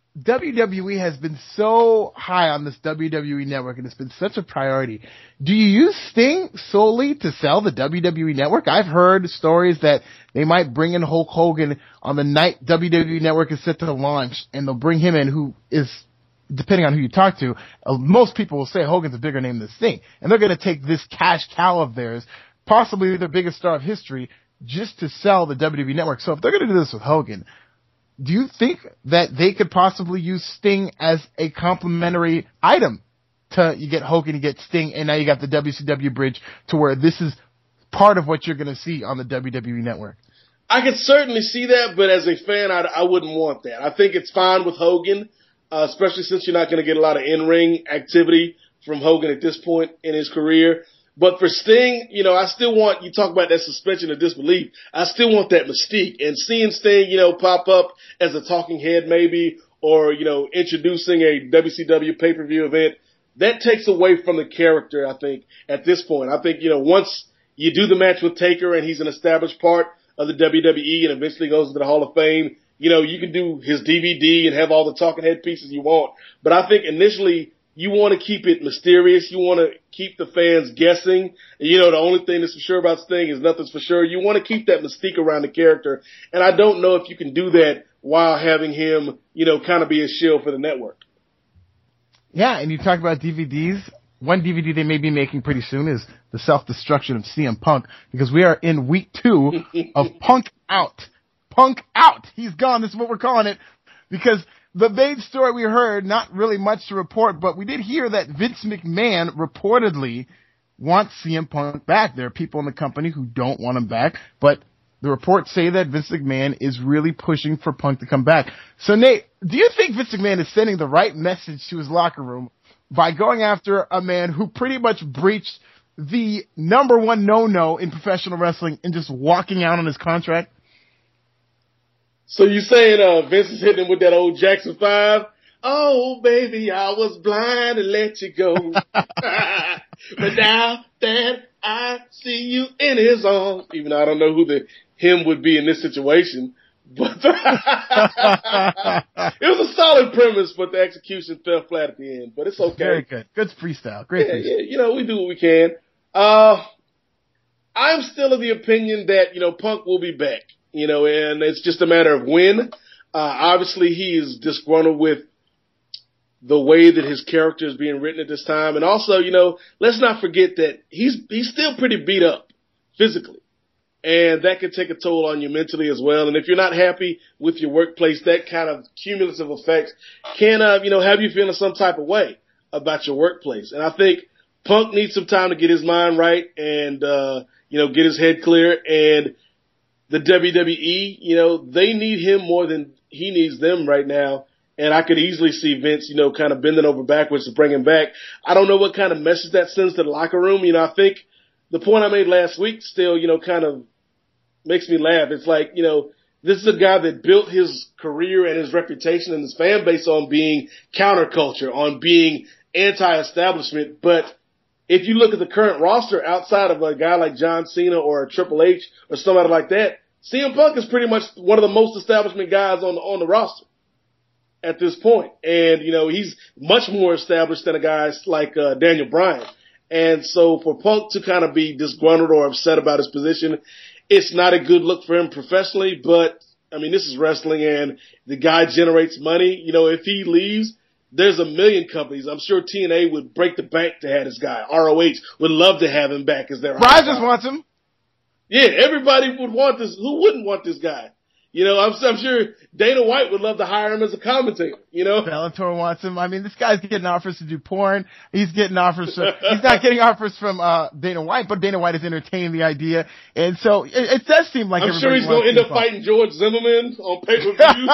W W E has been so high on this W W E network, and it's been such a priority. Do you use Sting solely to sell the W W E network? I've heard stories that they might bring in Hulk Hogan on the night W W E network is set to launch, and they'll bring him in, who is, depending on who you talk to, uh, most people will say Hogan's a bigger name than Sting. And they're going to take this cash cow of theirs, possibly their biggest star of history, just to sell the W W E network. So if they're going to do this with Hogan, do you think that they could possibly use Sting as a complementary item to, you get Hogan, you get Sting, and now you got the W C W bridge to where this is part of what you're going to see on the W W E network? I could certainly see that, but as a fan, I, I wouldn't want that. I think it's fine with Hogan, uh, especially since you're not going to get a lot of in-ring activity from Hogan at this point in his career. But for Sting, you know, I still want, you talk about that suspension of disbelief, I still want that mystique. And seeing Sting, you know, pop up as a talking head maybe, or, you know, introducing a W C W pay-per-view event, that takes away from the character, I think, at this point. I think, you know, once you do the match with Taker and he's an established part of the W W E and eventually goes to the Hall of Fame, you know, you can do his D V D and have all the talking head pieces you want. But I think initially, you want to keep it mysterious. You want to keep the fans guessing. And, you know, the only thing that's for sure about Sting is nothing's for sure. You want to keep that mystique around the character. And I don't know if you can do that while having him, you know, kind of be a shield for the network. Yeah, and you talk about D V Ds. One D V D they may be making pretty soon is the self-destruction of C M Punk, because we are in week two of Punk Out. Punk Out. He's gone. This is what we're calling it, because the main story we heard, not really much to report, but we did hear that Vince McMahon reportedly wants C M Punk back. There are people in the company who don't want him back, but the reports say that Vince McMahon is really pushing for Punk to come back. So, Nate, do you think Vince McMahon is sending the right message to his locker room by going after a man who pretty much breached the number one no-no in professional wrestling and just walking out on his contract? So you saying uh, Vince is hitting him with that old Jackson five? Oh, baby, I was blind and let you go. But now that I see you in his arms, even though I don't know who the him would be in this situation, but it was a solid premise, but the execution fell flat at the end. But it's okay. Very good. Good freestyle. Great yeah, freestyle. Yeah, you know, we do what we can. Uh, I'm still of the opinion that, you know, Punk will be back. You know, and it's just a matter of when. Uh, obviously he is disgruntled with the way that his character is being written at this time. And also, you know, let's not forget that he's he's still pretty beat up physically. And that can take a toll on you mentally as well. And if you're not happy with your workplace, that kind of cumulative effect can, uh, you know, have you feeling some type of way about your workplace. And I think Punk needs some time to get his mind right and, uh, you know, get his head clear. And the W W E, you know, they need him more than he needs them right now. And I could easily see Vince, you know, kind of bending over backwards to bring him back. I don't know what kind of message that sends to the locker room. You know, I think the point I made last week still, you know, kind of makes me laugh. It's like, you know, this is a guy that built his career and his reputation and his fan base on being counterculture, on being anti-establishment. But if you look at the current roster outside of a guy like John Cena or a Triple H or somebody like that, C M Punk is pretty much one of the most establishment guys on the, on the roster at this point. And, you know, he's much more established than a guy like uh, Daniel Bryan. And so for Punk to kind of be disgruntled or upset about his position, it's not a good look for him professionally. But, I mean, this is wrestling and the guy generates money. You know, if he leaves, there's a million companies. I'm sure T N A would break the bank to have this guy. R O H would love to have him back as their Rogers wants him. Yeah, everybody would want this. Who wouldn't want this guy? You know, I'm, I'm sure Dana White would love to hire him as a commentator, you know? Bellator wants him. I mean, this guy's getting offers to do porn. He's getting offers from, he's not getting offers from, uh, Dana White, but Dana White is entertaining the idea. And so it, it does seem like I'm sure he's going to end up fighting George Zimmerman on pay-per-view.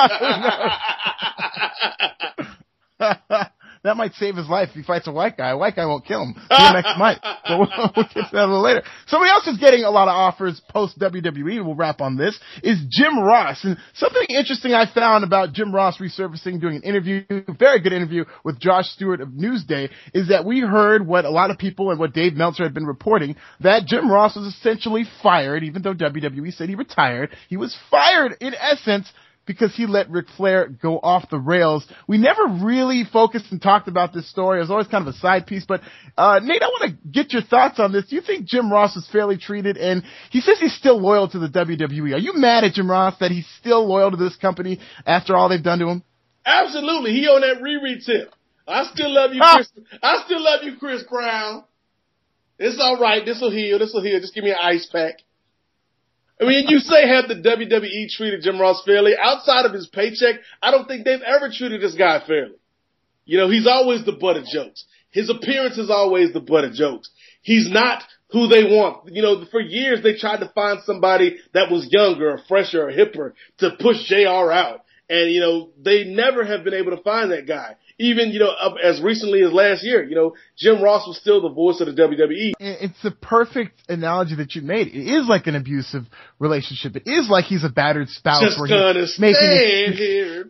That might save his life if he fights a white guy. A white guy won't kill him. D M X might. But we'll, we'll get to that a little later. Somebody else who's getting a lot of offers post-W W E, we'll wrap on this, is Jim Ross. And something interesting I found about Jim Ross resurfacing, doing an interview, a very good interview with Josh Stewart of Newsday, is that we heard what a lot of people and what Dave Meltzer had been reporting, that Jim Ross was essentially fired, even though W W E said he retired. He was fired, in essence, because he let Ric Flair go off the rails. We never really focused and talked about this story. It was always kind of a side piece. But, uh, Nate, I want to get your thoughts on this. Do you think Jim Ross was fairly treated? And he says he's still loyal to the W W E. Are you mad at Jim Ross that he's still loyal to this company after all they've done to him? Absolutely. He on that Riri tip. I still love you, Chris. I still love you, Chris Brown. It's all right. This will heal. This will heal. Just give me an ice pack. I mean, you say have the W W E treated Jim Ross fairly. Outside of his paycheck, I don't think they've ever treated this guy fairly. You know, he's always the butt of jokes. His appearance is always the butt of jokes. He's not who they want. You know, for years they tried to find somebody that was younger or fresher or hipper to push J R out. And, you know, they never have been able to find that guy. Even, you know, up as recently as last year, you know, Jim Ross was still the voice of the W W E. It's the perfect analogy that you made. It is like an abusive relationship. It is like he's a battered spouse. Just where gonna he's making stand it, here.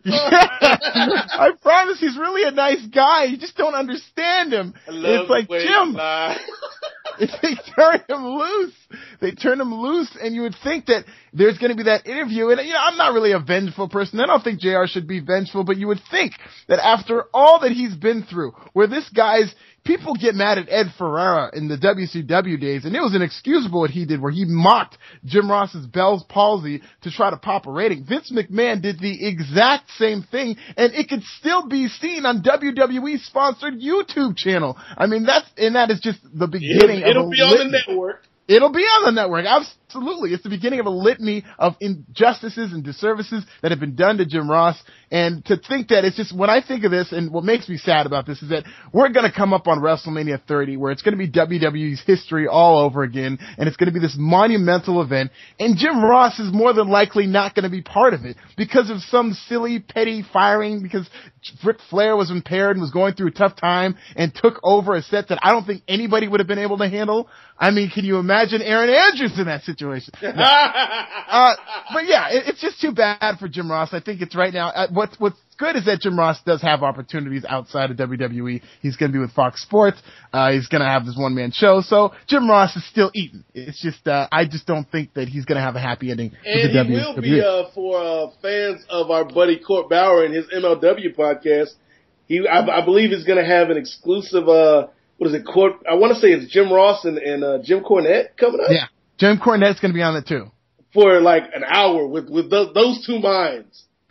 I promise he's really a nice guy. You just don't understand him. I love it's like, the way Jim, you lie. they turn him loose. They turn him loose, and you would think that there's going to be that interview. And, you know, I'm not really a vengeful person. I don't think J R should be vengeful, but you would think that after all that he's been through, where this guy's, people get mad at Ed Ferrara in the W C W days, and it was inexcusable what he did, where he mocked Jim Ross's Bell's palsy to try to pop a rating. Vince McMahon did the exact same thing, and it could still be seen on W W E-sponsored YouTube channel. I mean, that's, and that is just the beginning It'll, it'll of a be on litany. the network. It'll be on the network. Absolutely. It's the beginning of a litany of injustices and disservices that have been done to Jim Ross. And to think that it's just, when I think of this, and what makes me sad about this is that we're going to come up on WrestleMania thirty, where it's going to be W W E's history all over again, and it's going to be this monumental event, and Jim Ross is more than likely not going to be part of it because of some silly, petty firing, because Ric Flair was impaired and was going through a tough time and took over a set that I don't think anybody would have been able to handle. I mean, can you imagine Aaron Andrews in that situation? No. uh, but yeah, it, it's just too bad for Jim Ross. I think it's right now. Uh, what's, what's good is that Jim Ross does have opportunities outside of W W E. He's going to be with Fox Sports. Uh, he's going to have this one-man show. So Jim Ross is still eating. It's just, uh, I just don't think that he's going to have a happy ending. And with the he W W E. will be, uh, for, uh, fans of our buddy Court Bauer and his M L W podcast. He, I, I believe is going to have an exclusive, uh, what is it, Court, I want to say it's Jim Ross and, and uh, Jim Cornette coming up. Yeah, Jim Cornette's going to be on it too. For like an hour with, with th- those two minds.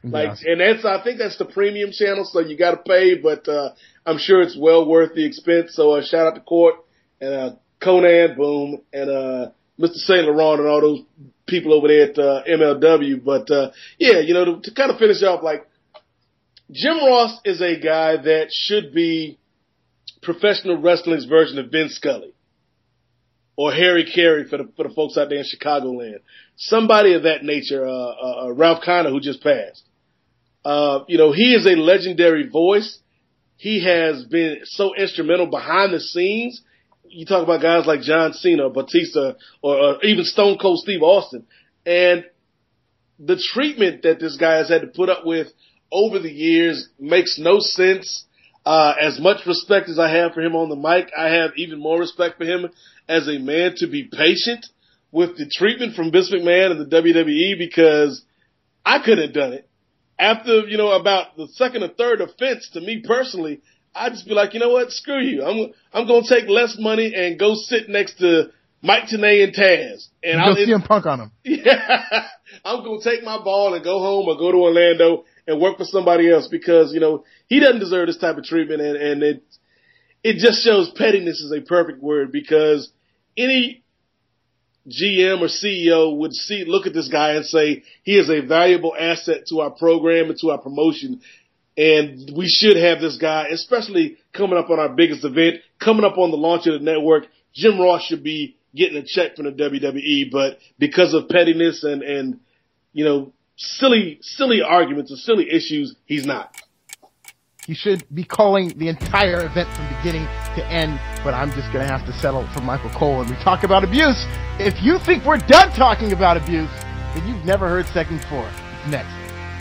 Like, Yeah. and that's, I think that's the premium channel, so you gotta pay, but, uh, I'm sure it's well worth the expense. So, uh, shout out to Court and, uh, Conan, boom, and, uh, Mister Saint Laurent and all those people over there at, uh, M L W. But, uh, yeah, you know, to, to kind of finish off, like, Jim Ross is a guy that should be professional wrestling's version of Vin Scully. Or Harry Carey for the, for the folks out there in Chicagoland. Somebody of that nature, uh, uh, Ralph Kiner, who just passed. Uh, you know, he is a legendary voice. He has been so instrumental behind the scenes. You talk about guys like John Cena, or Batista, or, or even Stone Cold Steve Austin. And the treatment that this guy has had to put up with over the years makes no sense. Uh, as much respect as I have for him on the mic, I have even more respect for him as a man to be patient with the treatment from Vince McMahon and the W W E, because I couldn't have done it. After, you know, about the second or third offense to me personally, I'd just be like, you know what, screw you. I'm I'm going to take less money and go sit next to Mike Tenay and Taz. And I'll I'll see him punk on him. Yeah, I'm going to take my ball and go home or go to Orlando and work for somebody else, because, you know, he doesn't deserve this type of treatment. And, and it, it just shows pettiness is a perfect word, because any G M or C E O would see, look at this guy and say, he is a valuable asset to our program and to our promotion. And we should have this guy, especially coming up on our biggest event, coming up on the launch of the network. Jim Ross should be getting a check from the W W E, but because of pettiness and, and, you know, silly, silly arguments or silly issues, he's not. He should be calling the entire event from beginning to end, but I'm just going to have to settle for Michael Cole when we talk about abuse. If you think we're done talking about abuse, then you've never heard Segment four. It's next.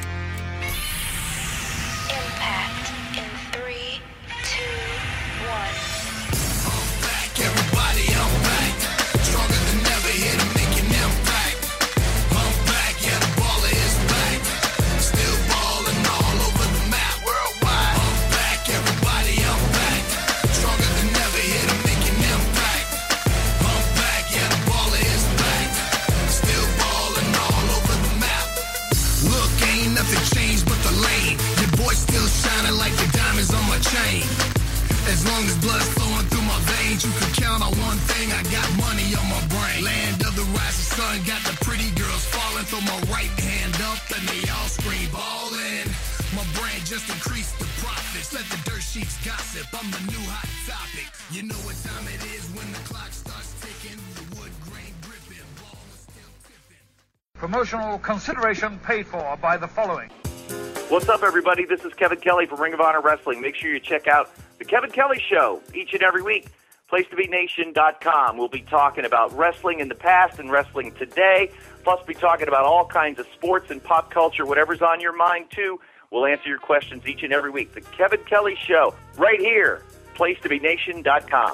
Impact in three, two, one. I'm back, everybody, I'm back. Stronger than ever, here to make an impact. I'm back, yeah, the baller is back. Still balling all over the map, worldwide. I'm back, everybody, I'm back. Stronger than ever, here to make an impact. I'm back, yeah, the baller is back. Still balling all over the map. Look, ain't nothing changed but the lane. Your boy still shining like the diamonds on my chain. As long as blood's flowing through my veins, you can count on one thing, I got money on my brain. Land of the rising sun, got the pretty girls falling. Throw my right hand up and they all scream ballin'. My brand just increased the profits. Let the dirt sheets gossip, I'm the new hot topic. You know what time it is when the clock starts ticking. The wood grain gripping, ball is still tipping. Promotional consideration paid for by the following. What's up, everybody? This is Kevin Kelly from Ring of Honor Wrestling. Make sure you check out The Kevin Kelly Show each and every week. place to be nation dot com. We'll be talking about wrestling in the past and wrestling today. Plus, be talking about all kinds of sports and pop culture, whatever's on your mind, too. We'll answer your questions each and every week. The Kevin Kelly Show, right here, place to be nation dot com.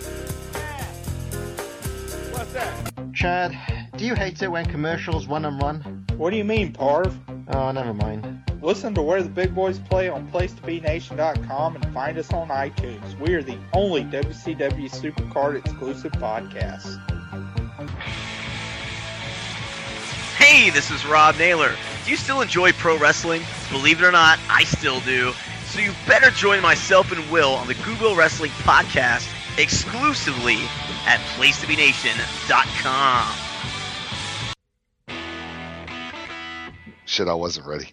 What's that? Chad, do you hate it when commercials run and run? What do you mean, Parv? Oh, never mind. Listen to Where the Big Boys Play on place to be nation dot com and find us on iTunes. We are the only W C W Supercard exclusive podcast. Hey, this is Rob Naylor. Do you still enjoy pro wrestling? Believe it or not, I still do. So you better join myself and Will on the Google Wrestling Podcast exclusively at place to be nation dot com. Shit, I wasn't ready.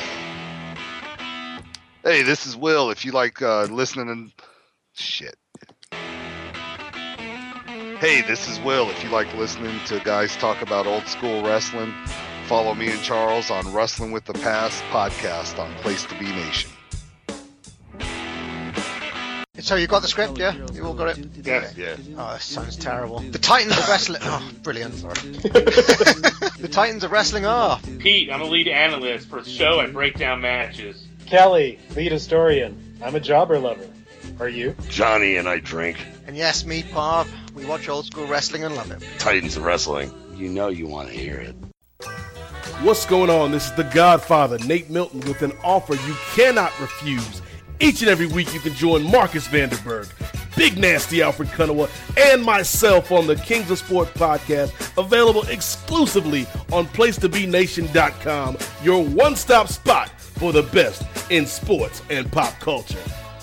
Hey, this is Will. If you like uh, listening and shit. Hey, this is Will. If you like listening to guys talk about old school wrestling, follow me and Charles on Wrestling with the Past podcast on Place to Be Nation. So you got the script, yeah? You all got it? Yeah, yeah. Oh, that sounds terrible. The Titans of Wrestling. Oh, brilliant. Sorry. The Titans of Wrestling are. Pete, I'm a lead analyst for the show. I break down matches. Kelly, lead historian. I'm a jobber lover. Are you? Johnny and I drink. And yes, me, Parv. We watch old school wrestling and love it. Titans of Wrestling. You know you want to hear it. What's going on? This is the Godfather, Nate Milton, with an offer you cannot refuse. Each and every week you can join Marcus Vanderberg, Big Nasty Alfred Kunawa, and myself on the Kings of Sport podcast, available exclusively on place to be nation dot com, your one-stop spot for the best in sports and pop culture.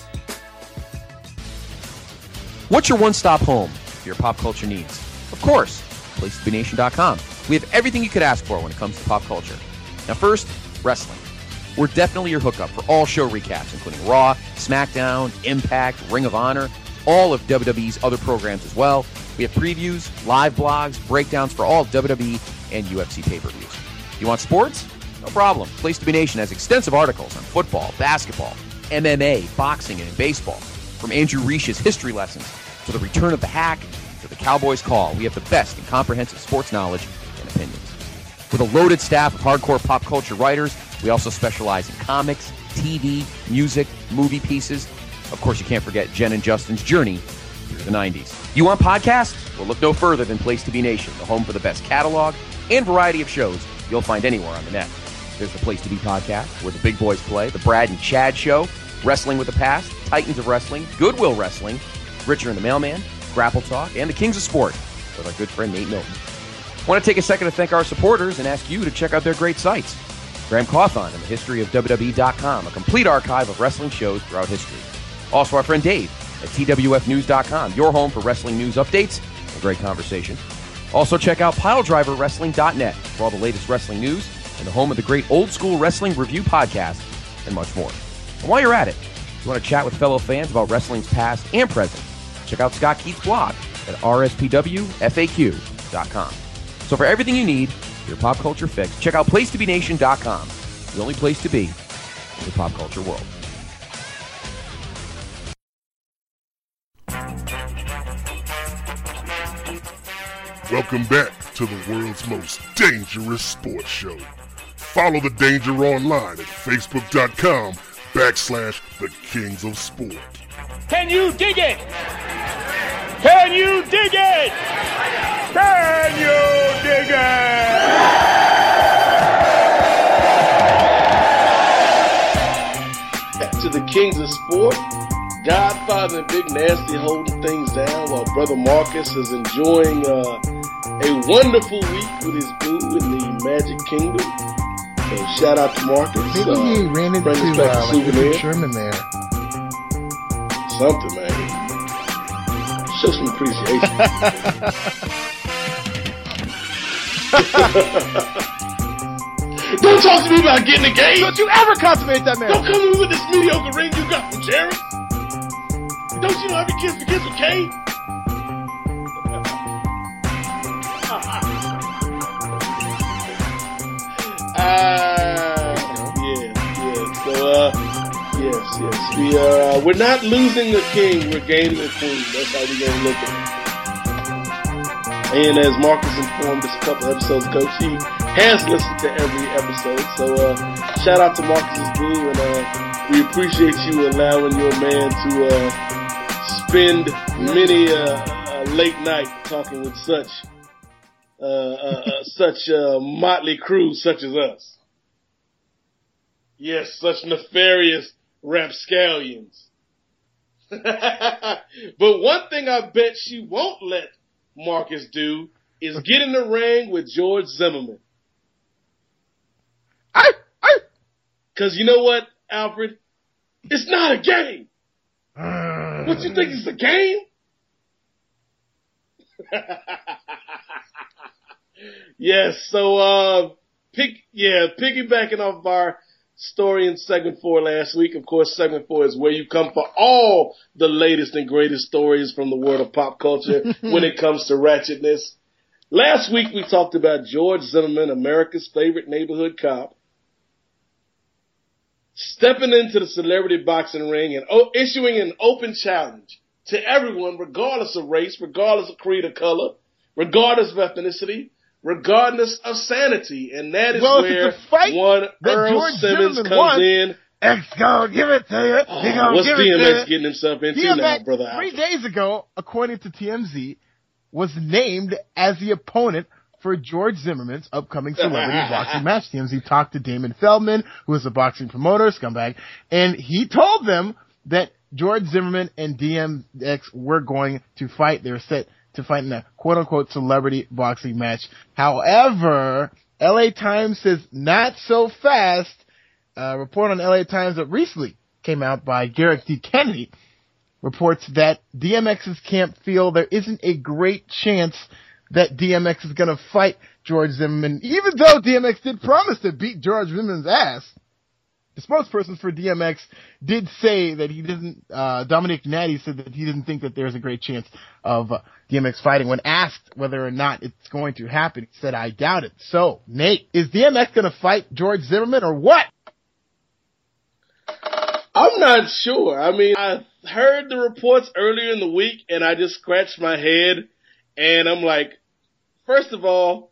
What's your one-stop home for your pop culture needs? Of course, place to be nation dot com. We have everything you could ask for when it comes to pop culture. Now first, wrestling. We're definitely your hookup for all show recaps, including Raw, SmackDown, Impact, Ring of Honor, all of W W E's other programs as well. We have previews, live blogs, breakdowns for all W W E and U F C pay-per-views. You want sports? No problem. Place to be Nation has extensive articles on football, basketball, M M A, boxing, and baseball. From Andrew Reish's history lessons to the return of the hack to the Cowboys call, we have the best in comprehensive sports knowledge and opinions. With a loaded staff of hardcore pop culture writers, we also specialize in comics, T V, music, movie pieces. Of course, you can't forget Jen and Justin's journey through the nineties. You want podcasts? Well, look no further than Place to Be Nation, the home for the best catalog and variety of shows you'll find anywhere on the net. There's the Place to Be podcast, where the big boys play, the Brad and Chad Show, Wrestling with the Past, Titans of Wrestling, Goodwill Wrestling, Richard and the Mailman, Grapple Talk, and the Kings of Sport with our good friend Nate Milton. I want to take a second to thank our supporters and ask you to check out their great sites. Graham Cawthon and the history of W W E dot com, a complete archive of wrestling shows throughout history. Also our friend Dave at T W F news dot com, your home for wrestling news updates and great conversation. Also check out Pile Driver Wrestling dot net for all the latest wrestling news and the home of the great Old School Wrestling Review podcast and much more. And while you're at it, if you want to chat with fellow fans about wrestling's past and present, check out Scott Keith's blog at R S P W F A Q dot com. So for everything you need, your pop culture fix, check out place to be nation dot com, the only place to be in the pop culture world. Welcome back to the world's most dangerous sports show. Follow the danger online at facebook dot com backslash the Kings of Sport. Can you dig it? Can you dig it? Can you dig it? Back to the Kings of Sport. Godfather and Big Nasty holding things down while Brother Marcus is enjoying uh, a wonderful week with his boo in the Magic Kingdom. So shout out to Marcus. Maybe uh, he ran into bring us back uh, a like souvenir. Richard Sherman there. Something, man. Show some appreciation. Don't talk to me about getting engaged. Don't you ever consummate that man. Don't come to me with this mediocre ring you got from Jerry. Don't you know every kiss begins with K? Ah, yeah, yeah. So, uh, yes, yes. We are, uh, we're not losing a king, we're gaining a queen. That's how we're going to look at it. And as Marcus informed us a couple episodes ago, she has listened to every episode. So, uh, shout out to Marcus's boo, and, uh, we appreciate you allowing your man to, uh, spend many, uh, a late night talking with such, uh, uh, uh such, uh, motley crew such as us. Yes, such nefarious rapscallions. But one thing I bet she won't let Marcus do is get in the ring with George Zimmerman. I, I, Cause you know what, Alfred? It's not a game. What, you think it's a game? Yes, so, uh, pick, yeah, piggybacking off of our story in segment four last week. Of course, segment four is where you come for all the latest and greatest stories from the world of pop culture when it comes to ratchetness. Last week we talked about George Zimmerman, America's favorite neighborhood cop, stepping into the celebrity boxing ring and o- issuing an open challenge to everyone, regardless of race, regardless of creed or color, regardless of ethnicity, regardless of sanity. And that is well, where fight one that Earl George Simmons Zimmerman comes won, in. X gonna give it to you. Oh, He gonna what's give D M X it to you. getting himself into D M X, now, brother? Three Alfred? days ago, according to T M Z, was named as the opponent for George Zimmerman's upcoming celebrity boxing match. T M Z talked to Damon Feldman, who is a boxing promoter, scumbag, and he told them that George Zimmerman and D M X were going to fight. They were set to fight in a quote-unquote celebrity boxing match. However, L A Times says not so fast. A report on L A Times that recently came out by Garrett D. Kennedy reports that D M X's camp feel there isn't a great chance that D M X is going to fight George Zimmerman, even though D M X did promise to beat George Zimmerman's ass. The spokesperson for D M X did say that he didn't, uh, Dominic Natty said that he didn't think that there's a great chance of uh, D M X fighting. When asked whether or not it's going to happen, he said, I doubt it. So, Nate, is D M X going to fight George Zimmerman or what? I'm not sure. I mean, I heard the reports earlier in the week and I just scratched my head and I'm like, first of all,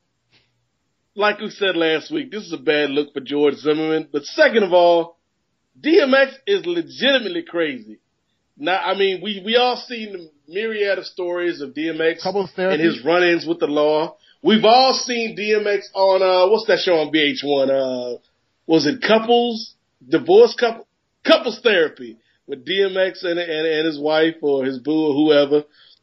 like we said last week, this is a bad look for George Zimmerman. But second of all, D M X is legitimately crazy. Now, I mean, we, we all seen the myriad of stories of D M X and his run-ins with the law. We've all seen D M X on, uh, what's that show on V H one? Uh, was it Couples? Divorce Couple? Couples Therapy with D M X and, and, and his wife or his boo or whoever.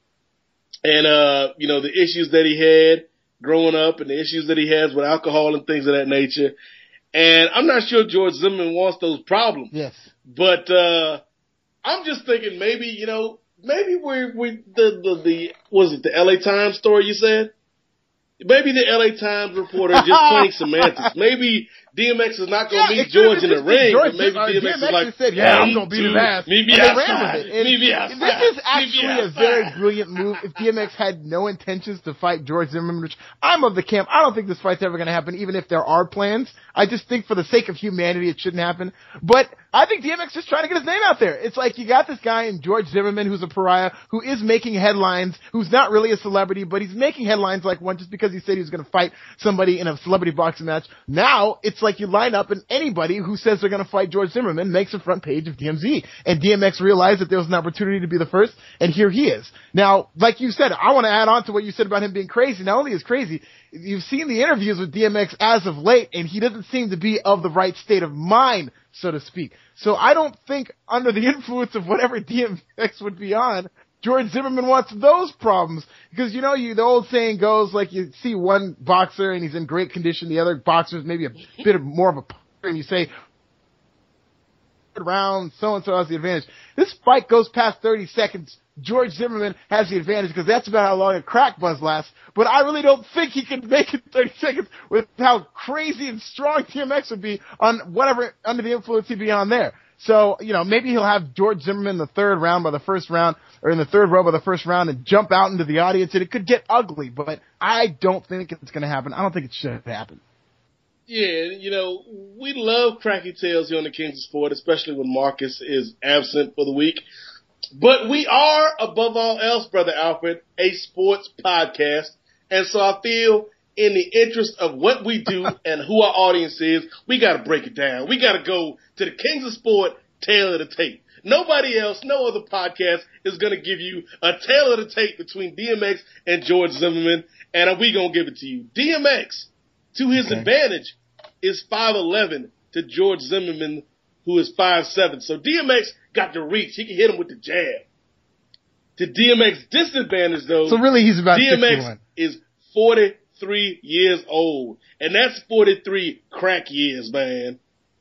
And, uh, you know, the issues that he had growing up and the issues that he has with alcohol and things of that nature. And I'm not sure George Zimmerman wants those problems. Yes. But, uh, I'm just thinking maybe, you know, maybe we're, we, the, the, the, was it the L A Times story you said? Maybe the L A Times reporter is just playing semantics. Maybe D M X is not going to Yeah, meet George in the ring, George, but maybe uh, D M X is like, said, yeah, I'm going to beat his ass. Meet me And they outside. ran with it. And Meet me outside. This is actually Meet me a very brilliant move. If D M X had no intentions to fight George Zimmerman, which I'm of the camp, I don't think this fight's ever going to happen, even if there are plans. I just think for the sake of humanity, it shouldn't happen. But I think D M X is just trying to get his name out there. It's like you got this guy in George Zimmerman who's a pariah, who is making headlines, who's not really a celebrity, but he's making headlines like one just because he said he was going to fight somebody in a celebrity boxing match. Now, it's like you line up and anybody who says they're going to fight George Zimmerman makes a front page of D M Z. And D M X realized that there was an opportunity to be the first, and here he is. Now, like you said, I want to add on to what you said about him being crazy. Not only is crazy, you've seen the interviews with D M X as of late, and he doesn't seem to be of the right state of mind, so to speak. So I don't think under the influence of whatever D M X would be on, George Zimmerman wants those problems. Because, you know, you, the old saying goes, like, you see one boxer and he's in great condition, the other boxer's maybe a bit of more of a, and you say, round, so-and-so has the advantage. This fight goes past thirty seconds. George Zimmerman has the advantage because that's about how long a crack buzz lasts. But I really don't think he can make it thirty seconds with how crazy and strong D M X would be on whatever, under the influence he'd be on there. So, you know, maybe he'll have George Zimmerman in the third round by the first round, or in the third row by the first round and jump out into the audience, and it could get ugly, but I don't think it's going to happen. I don't think it should happen. Yeah, you know, we love cracky tales here on the Kings of Sport, especially when Marcus is absent for the week. But we are, above all else, Brother Alfred, a sports podcast. And so I feel in the interest of what we do and who our audience is, we got to break it down. We got to go to the Kings of Sport tail of the tape. Nobody else, no other podcast is going to give you a tail of the tape between D M X and George Zimmerman. And we going to give it to you. D M X, to his okay. advantage, is five eleven to George Zimmerman, who is five seven. So D M X got the reach. He can hit him with the jab. To D M X disadvantage, though, so really he's about D M X sixty-one. Is forty-three years old. And that's forty-three crack years, man.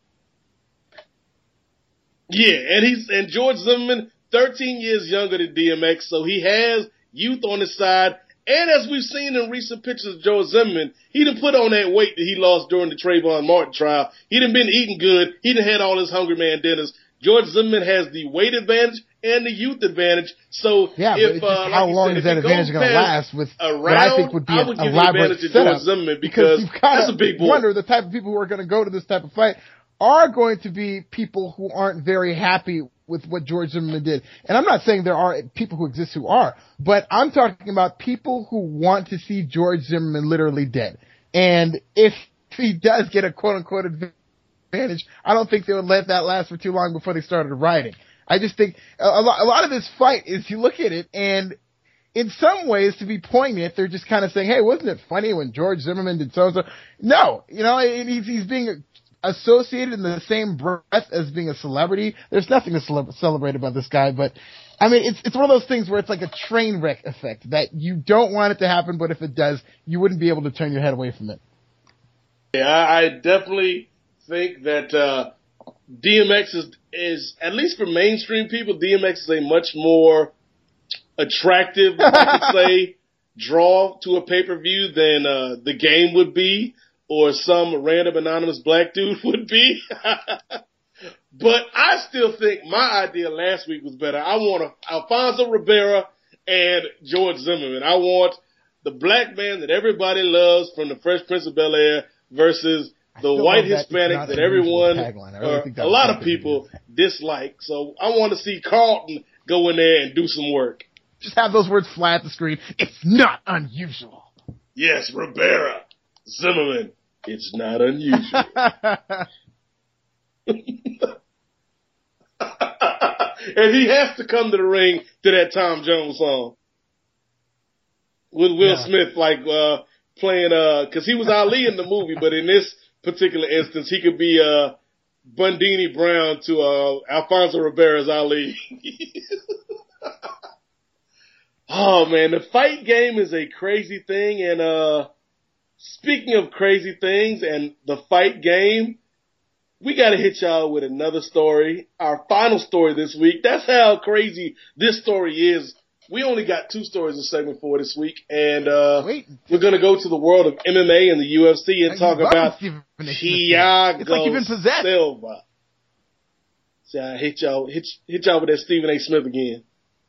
Yeah, and he's and George Zimmerman, thirteen years younger than D M X, so he has youth on his side. And as we've seen in recent pictures of George Zimmerman, he done put on that weight that he lost during the Trayvon Martin trial. He done been eating good. He done had all his Hungry Man dinners. George Zimmerman has the weight advantage and the youth advantage. So yeah, if, but uh, how like long said, is that advantage going to last with around, what I think would be I an would give elaborate the advantage setup? to George Zimmerman because, because that's a big boy. Wonder the type of people who are going to go to this type of fight are going to be people who aren't very happy with what George Zimmerman did. And I'm not saying there are people who exist who are, but I'm talking about people who want to see George Zimmerman literally dead. And if he does get a quote-unquote advantage, I don't think they would let that last for too long before they started rioting. I just think a, a, lot, a lot of this fight is you look at it and in some ways, to be poignant, they're just kind of saying, hey, wasn't it funny when George Zimmerman did so-and-so? No, you know, he's, he's being associated in the same breath as being a celebrity. There's nothing to cele- celebrate about this guy, but I mean, it's it's one of those things where it's like a train wreck effect that you don't want it to happen, but if it does, you wouldn't be able to turn your head away from it. Yeah, I definitely think that uh, D M X is, is, at least for mainstream people, D M X is a much more attractive, I could say, draw to a pay-per-view than uh, the game would be or some random anonymous black dude would be. But I still think my idea last week was better. I want Alfonso Ribeira and George Zimmerman. I want the black man that everybody loves from the Fresh Prince of Bel-Air versus the white Hispanic that everyone, or a lot of people dislike. So I want to see Carlton go in there and do some work. Just have those words fly at the screen. It's not unusual. Yes, Rivera, Zimmerman. It's not unusual. And he has to come to the ring to that Tom Jones song with Will yeah. Smith, like uh playing uh because he was Ali in the movie, but in this particular instance, he could be uh Bundini Brown to uh Alfonso Ribeira's Ali. Oh man, the fight game is a crazy thing, and uh speaking of crazy things and the fight game, we gotta hit y'all with another story. Our final story this week. That's how crazy this story is. We only got two stories in segment four this week, and uh Wait. we're gonna go to the world of M M A and the U F C and talk about Thiago it's like you've been possessed. Silva. See, I hit y'all, hit, hit y'all with that Stephen A. Smith again.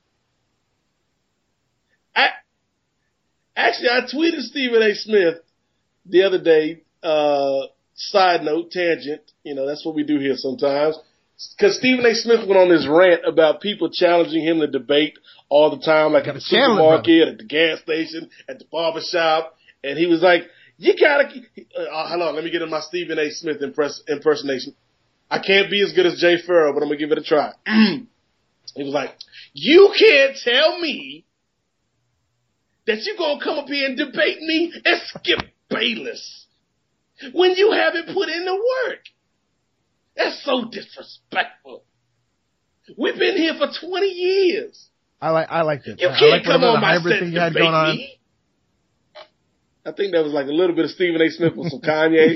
I, actually, I tweeted Stephen A. Smith the other day, uh, side note, tangent, you know, that's what we do here sometimes. Because Stephen A. Smith went on this rant about people challenging him to debate all the time, like at the supermarket, at the gas station, at the barbershop. And he was like, you gotta, uh, hold on, let me get in my Stephen A. Smith impress, impersonation. I can't be as good as Jay Farrell, but I'm gonna give it a try. He was like, you can't tell me that you're gonna come up here and debate me and Skip Bayless when you haven't put in the work. That's so disrespectful. We've been here for twenty years. I like I like it. You I can't like come on my set thing and you had debate going on. me. I think that was like a little bit of Stephen A. Smith with some Kanye.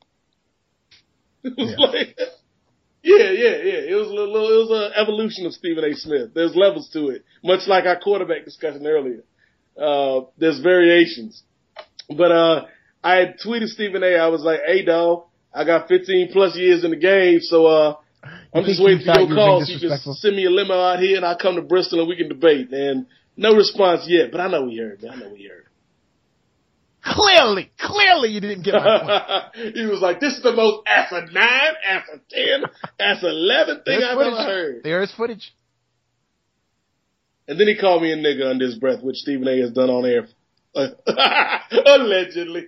It was yeah. like, yeah, yeah, yeah. It was a little, it was an evolution of Stephen A. Smith. There's levels to it, much like our quarterback discussion earlier. Uh, there's variations, but uh, I had tweeted Stephen A. I was like, "Hey, dog, I got fifteen plus years in the game, so uh, I'm just waiting for your call. So you just send me a limo out here, and I'll come to Bristol and we can debate." And no response yet, but I know he heard me. I know he heard. Clearly, clearly you didn't get my point. He was like, "This is the most asinine, asinine ten, asinine eleven thing There's I've footage. ever heard." There is footage. And then he called me a nigga under his breath, which Stephen A. has done on air. Allegedly.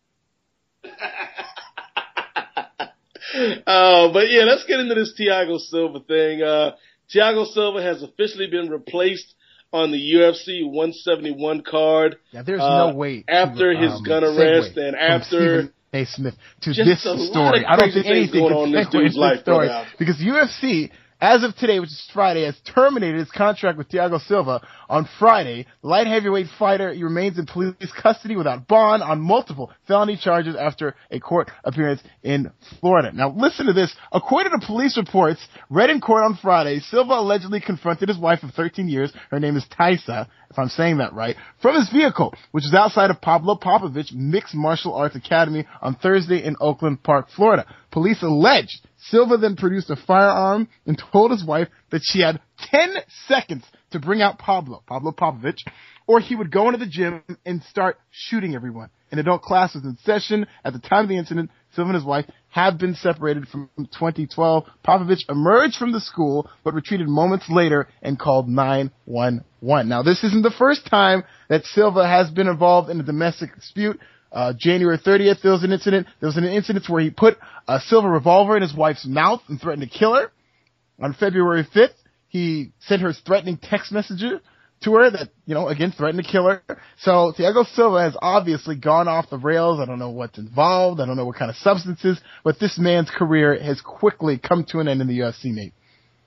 uh, but yeah, let's get into this Thiago Silva thing. Uh, Thiago Silva has officially been replaced on the U F C one seventy-one card. Yeah, there's uh, no way. After to, his um, gun arrest and after Stephen A. Smith to just this story. I don't think anything going on in this dude's life story because U F C, as of today, which is Friday, has terminated his contract with Thiago Silva on Friday. The light heavyweight fighter he remains in police custody without bond on multiple felony charges after a court appearance in Florida. Now, listen to this. According to police reports read in court on Friday, Silva allegedly confronted his wife of thirteen years, her name is Taisa, if I'm saying that right, from his vehicle, which is outside of Pablo Popovich Mixed Martial Arts Academy on Thursday in Oakland Park, Florida. Police alleged Silva then produced a firearm and told his wife that she had ten seconds to bring out Pablo, Pablo Popovich, or he would go into the gym and start shooting everyone. An adult class was in session. At the time of the incident, Silva and his wife had been separated from twenty twelve. Popovich emerged from the school, but retreated moments later and called nine one one. Now, this isn't the first time that Silva has been involved in a domestic dispute. Uh, January thirtieth, there was an incident. There was an incident where he put a silver revolver in his wife's mouth and threatened to kill her. On February fifth, he sent her threatening text messages to her that, you know, again, threatened to kill her. So Thiago Silva has obviously gone off the rails. I don't know what's involved. I don't know what kind of substances, but this man's career has quickly come to an end in the U F C, Nate.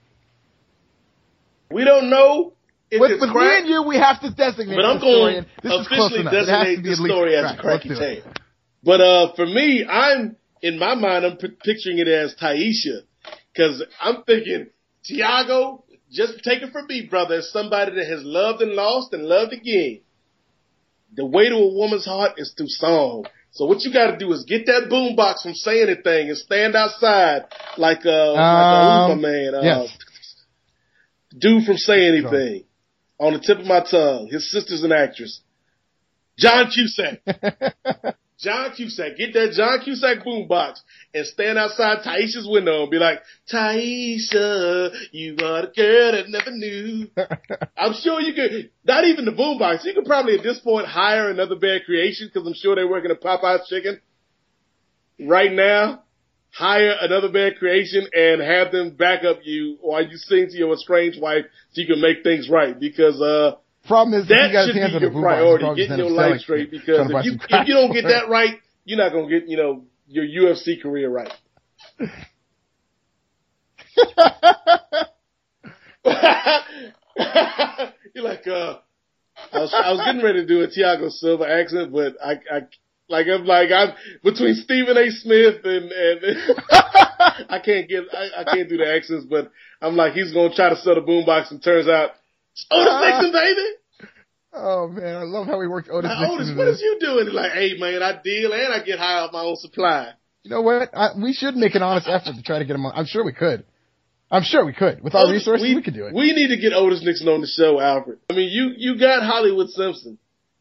We don't know if with, it's with crack. me and you, we have to designate But I'm the story, going and this to is close officially enough. It has to designate be the at least story as crack. a cracky Let's do it. tale. But uh, for me, I'm in my mind, I'm p- picturing it as Taisha, because I'm thinking Thiago, just take it from me, brother, as somebody that has loved and lost and loved again. The way to a woman's heart is through song. So what you got to do is get that boombox from Say Anything and stand outside like uh, Um, like a Uber man, uh, yes. dude from Say Anything, on the tip of my tongue. His sister's an actress, John Cusack. John Cusack, get that John Cusack boombox and stand outside Taisha's window and be like, Taisha, you are the girl that never knew. I'm sure you could, not even the boombox, you could probably at this point hire another Bad Creation, because I'm sure they're working at Popeye's Chicken right now. Hire another Bad Creation and have them back up you while you sing to your estranged wife so you can make things right, because uh Problem is, that if you got should his hands be on the your boombox, priority, he's getting probably your just life selling- straight, because trying to buy if you, some if crack you don't for get it. that right, you're not going to get, you know, your U F C career right. You're like, uh, I was, I was getting ready to do a Thiago Silva accent, but I, I, like, I'm like, I'm between Stephen A. Smith and, and I can't get, I, I can't do the accents, but I'm like, he's going to try to sell the boombox, and turns out, Otis Uh, Nixon, baby. Oh man, I love how he worked Otis Now, Nixon Otis, into what this. is you doing? He's like, hey man, I deal and I get high off my own supply. You know what? I, we should make an honest effort to try to get him on. I'm sure we could. I'm sure we could. With our Otis, resources, we, we could do it. We need to get Otis Nixon on the show, Alfred. I mean, you, you got Hollywood Simpson.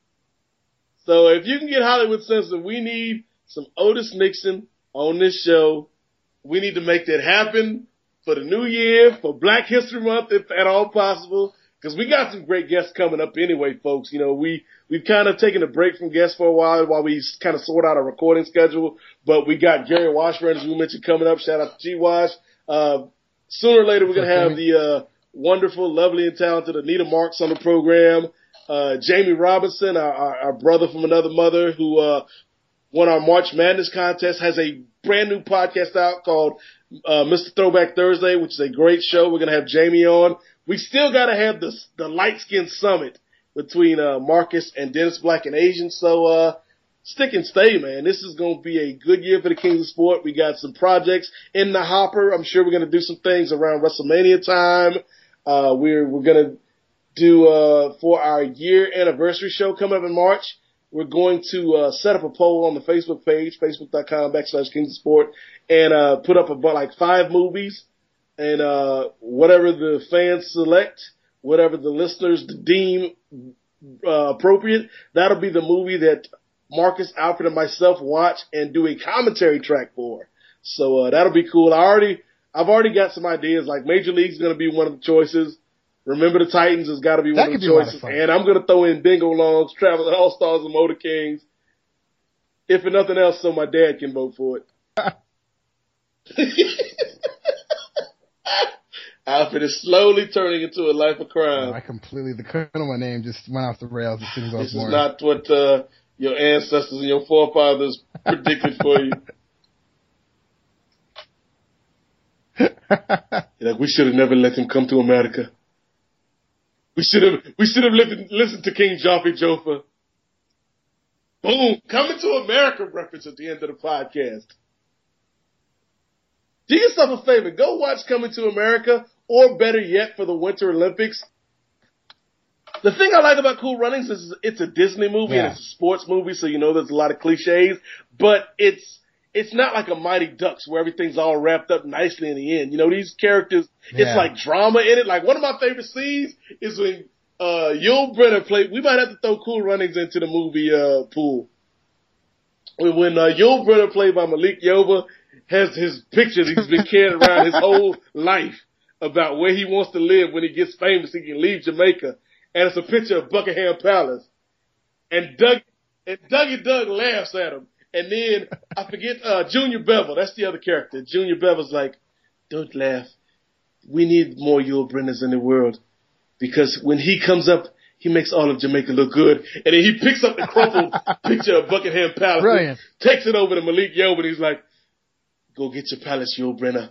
So if you can get Hollywood Simpson, we need some Otis Nixon on this show. We need to make that happen for the new year, for Black History Month, if at all possible. Because we got some great guests coming up anyway, folks. You know, we, we've kind of taken a break from guests for a while while we kind of sort out a recording schedule. But we got Gary Washburn, as we mentioned, coming up. Shout out to G-Wash. Uh, sooner or later, we're going to have the uh, wonderful, lovely, and talented Anita Marks on the program. Uh, Jamie Robinson, our, our, our brother from another mother, who uh, won our March Madness contest, has a brand new podcast out called uh, Mister Throwback Thursday, which is a great show. We're going to have Jamie on. We still got to have the the light skin summit between uh, Marcus and Dennis Black and Asian. So uh, stick and stay, man. This is going to be a good year for the Kings of Sport. We got some projects in the hopper. I'm sure we're going to do some things around WrestleMania time. Uh, we're we're going to do uh, for our year anniversary show coming up in March. We're going to uh, set up a poll on the Facebook page, facebook.com backslash Kings of Sport, and uh, put up about like five movies. And uh whatever the fans select, whatever the listeners deem uh, appropriate, that'll be the movie that Marcus, Alfred, and myself watch and do a commentary track for. So uh, that'll be cool. I already, I've already got some ideas. Like Major League's going to be one of the choices. Remember the Titans has got to be That one of could the be a lot of choices. fun. And I'm going to throw in Bingo Longs, Traveling All Stars, and Motor Kings. If for nothing else, so my dad can vote for it. Alfred is slowly turning into a life of crime. Oh, I completely, the Kunama name just went off the rails as soon as I was This is born. not what uh, your ancestors and your forefathers predicted for you. You're like, we should have never let him come to America. We should have, we should have listened, listened to King Joffrey Jofa. Boom, coming to America reference at the end of the podcast. Do yourself a favor, go watch Coming to America, or better yet, for the Winter Olympics. The thing I like about Cool Runnings is it's a Disney movie Yeah. and it's a sports movie, so you know there's a lot of cliches, but it's it's not like a Mighty Ducks where everything's all wrapped up nicely in the end. You know, these characters, Yeah. it's like drama in it. Like one of my favorite scenes is when uh Yul Brynner played, we might have to throw Cool Runnings into the movie uh pool. When, when uh, Yul Brynner, played by Malik Yoba, has his picture that he's been carrying around his whole life about where he wants to live when he gets famous, he can leave Jamaica. And it's a picture of Buckingham Palace. And Doug, and Dougie Doug laughs at him. And then, I forget, uh, Junior Bevel, that's the other character. Junior Bevel's like, don't laugh. We need more Yul Brynners in the world. Because when he comes up, he makes all of Jamaica look good. And then he picks up the crumpled picture of Buckingham Palace, Brilliant. takes it over to Malik Yeoman. He's like, go get your palace, Yul Brynner.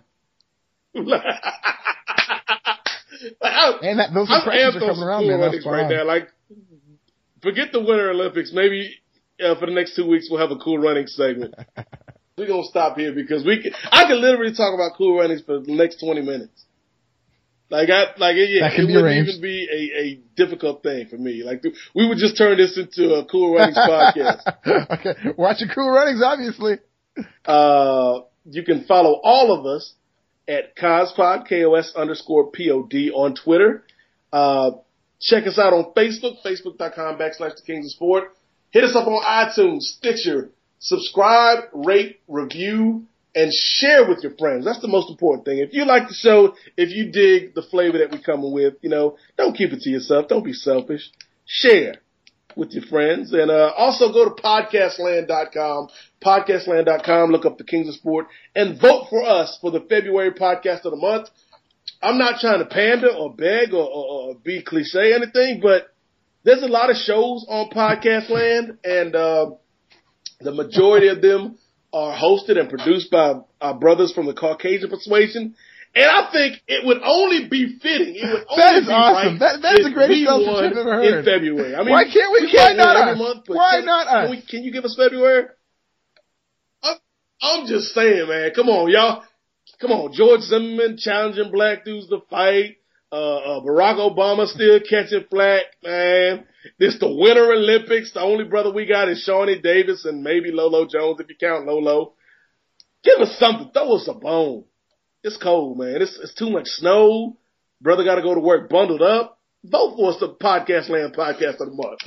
And that, those I'm impressions amped are on coming around, Cool man. Runnings That's right fine. now. Like, forget the Winter Olympics. Maybe uh, for the next two weeks we'll have a Cool Runnings segment. We're gonna stop here because we can, I can literally talk about Cool Runnings for the next twenty minutes. Like I like it, yeah, That can it be wouldn't arranged. even be a, a difficult thing for me. Like we would just turn this into a Cool Runnings podcast. Okay, watching Cool Runnings, obviously. Uh, you can follow all of us at Cospod, K O S underscore P O D on Twitter. Uh, check us out on Facebook, facebook.com backslash the Kings of Sport. Hit us up on iTunes, Stitcher. Subscribe, rate, review, and share with your friends. That's the most important thing. If you like the show, if you dig the flavor that we're coming with, you know, don't keep it to yourself. Don't be selfish. Share with your friends. And uh, also go to podcast land dot com, podcast land dot com, look up the Kings of Sport, and vote for us for the February podcast of the month. I'm not trying to pander or beg or, or, or be cliche or anything, but there's a lot of shows on Podcast Land, and uh, the majority of them are hosted and produced by our brothers from the Caucasian persuasion. And I think it would only be fitting. It would only That is be awesome. right That, that is if the greatest we self-pitch won I've ever heard. in February. I mean, why can't we? we Why can't win not every us? month, but Why can, not can, us? we, can you give us February? I'm, I'm just saying, man. Come on, y'all. Come on. George Zimmerman challenging black dudes to fight. Uh, uh, Barack Obama still catching flack, man. This the Winter Olympics. The only brother we got is Shawnee Davis and maybe Lolo Jones if you count Lolo. Give us something. Throw us a bone. It's cold, man. It's, it's too much snow. Brother got to go to work bundled up. Vote for us, the Podcast Land Podcast of the Month.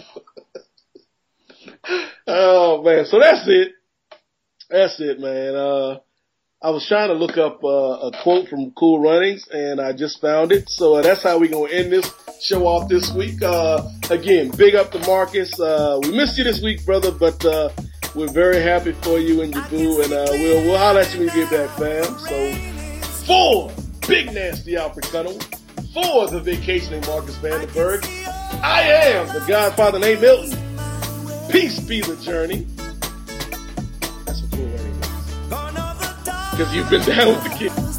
Oh, man. So that's it. That's it, man. Uh, I was trying to look up uh, a quote from Cool Runnings, and I just found it. So uh, that's how we're going to end this show off this week. Uh, again, big up to Marcus. Uh, we missed you this week, brother, but uh, we're very happy for you and your boo, and uh, we'll, we'll holler at you when you get back, fam. So for Big Nasty Alfred Cunnell, for the vacationing Marcus Vandenberg, I am the Godfather Nate Milton. Peace be the journey. That's what Cool Runnings is. Because you've been down with the kids.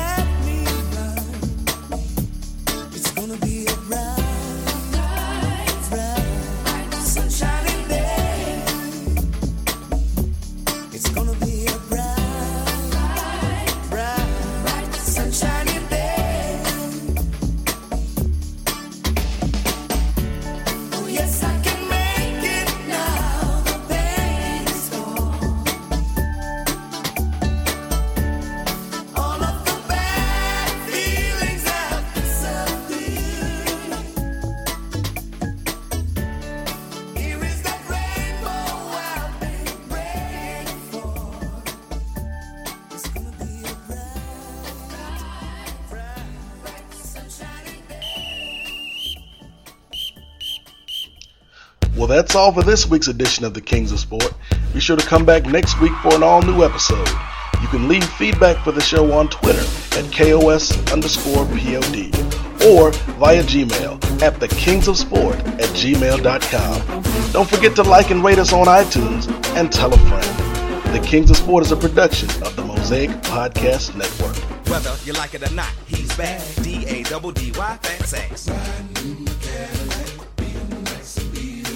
Well, that's all for this week's edition of the Kings of Sport. Be sure to come back next week for an all-new episode. You can leave feedback for the show on Twitter at K O S underscore P O D or via Gmail at the Kings of Sport at gmail dot com. Don't forget to like and rate us on iTunes and tell a friend. The Kings of Sport is a production of the Mosaic Podcast Network. Whether you like it or not, he's back. D A double D Y fat sex.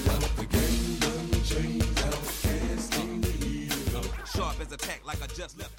Sharp as a tack like I just left.